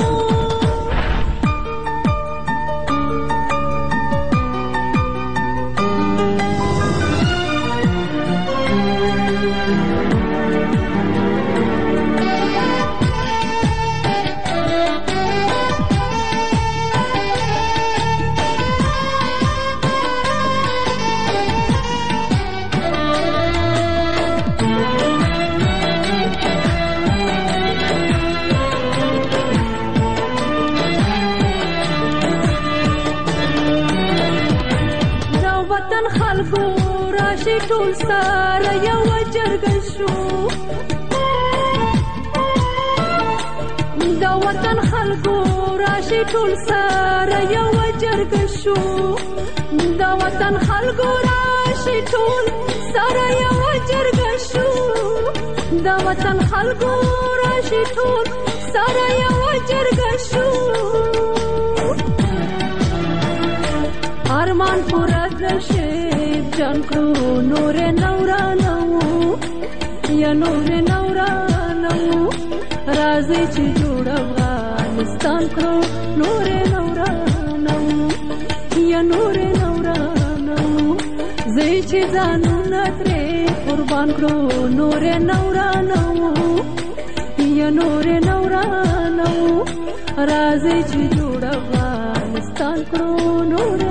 ټول سره یو جرګه شو د وطن خلکو راشي ټول سره یو جرګه شو د وطن خلکو راشي ټول سره یو جرګه شو د وطن خلکو راشي ټول سره یو جرګه شو ارمان پورا شیب جان کړو نور نورانو یا نور نورانو راځي چې جوړ افغانستان کړو نور نورانو یا نور نورانو زه چې ځانونه ترې قربان کړو نور نورانو یا نور نورانو راځي چې جوړ افغانستان کړو نور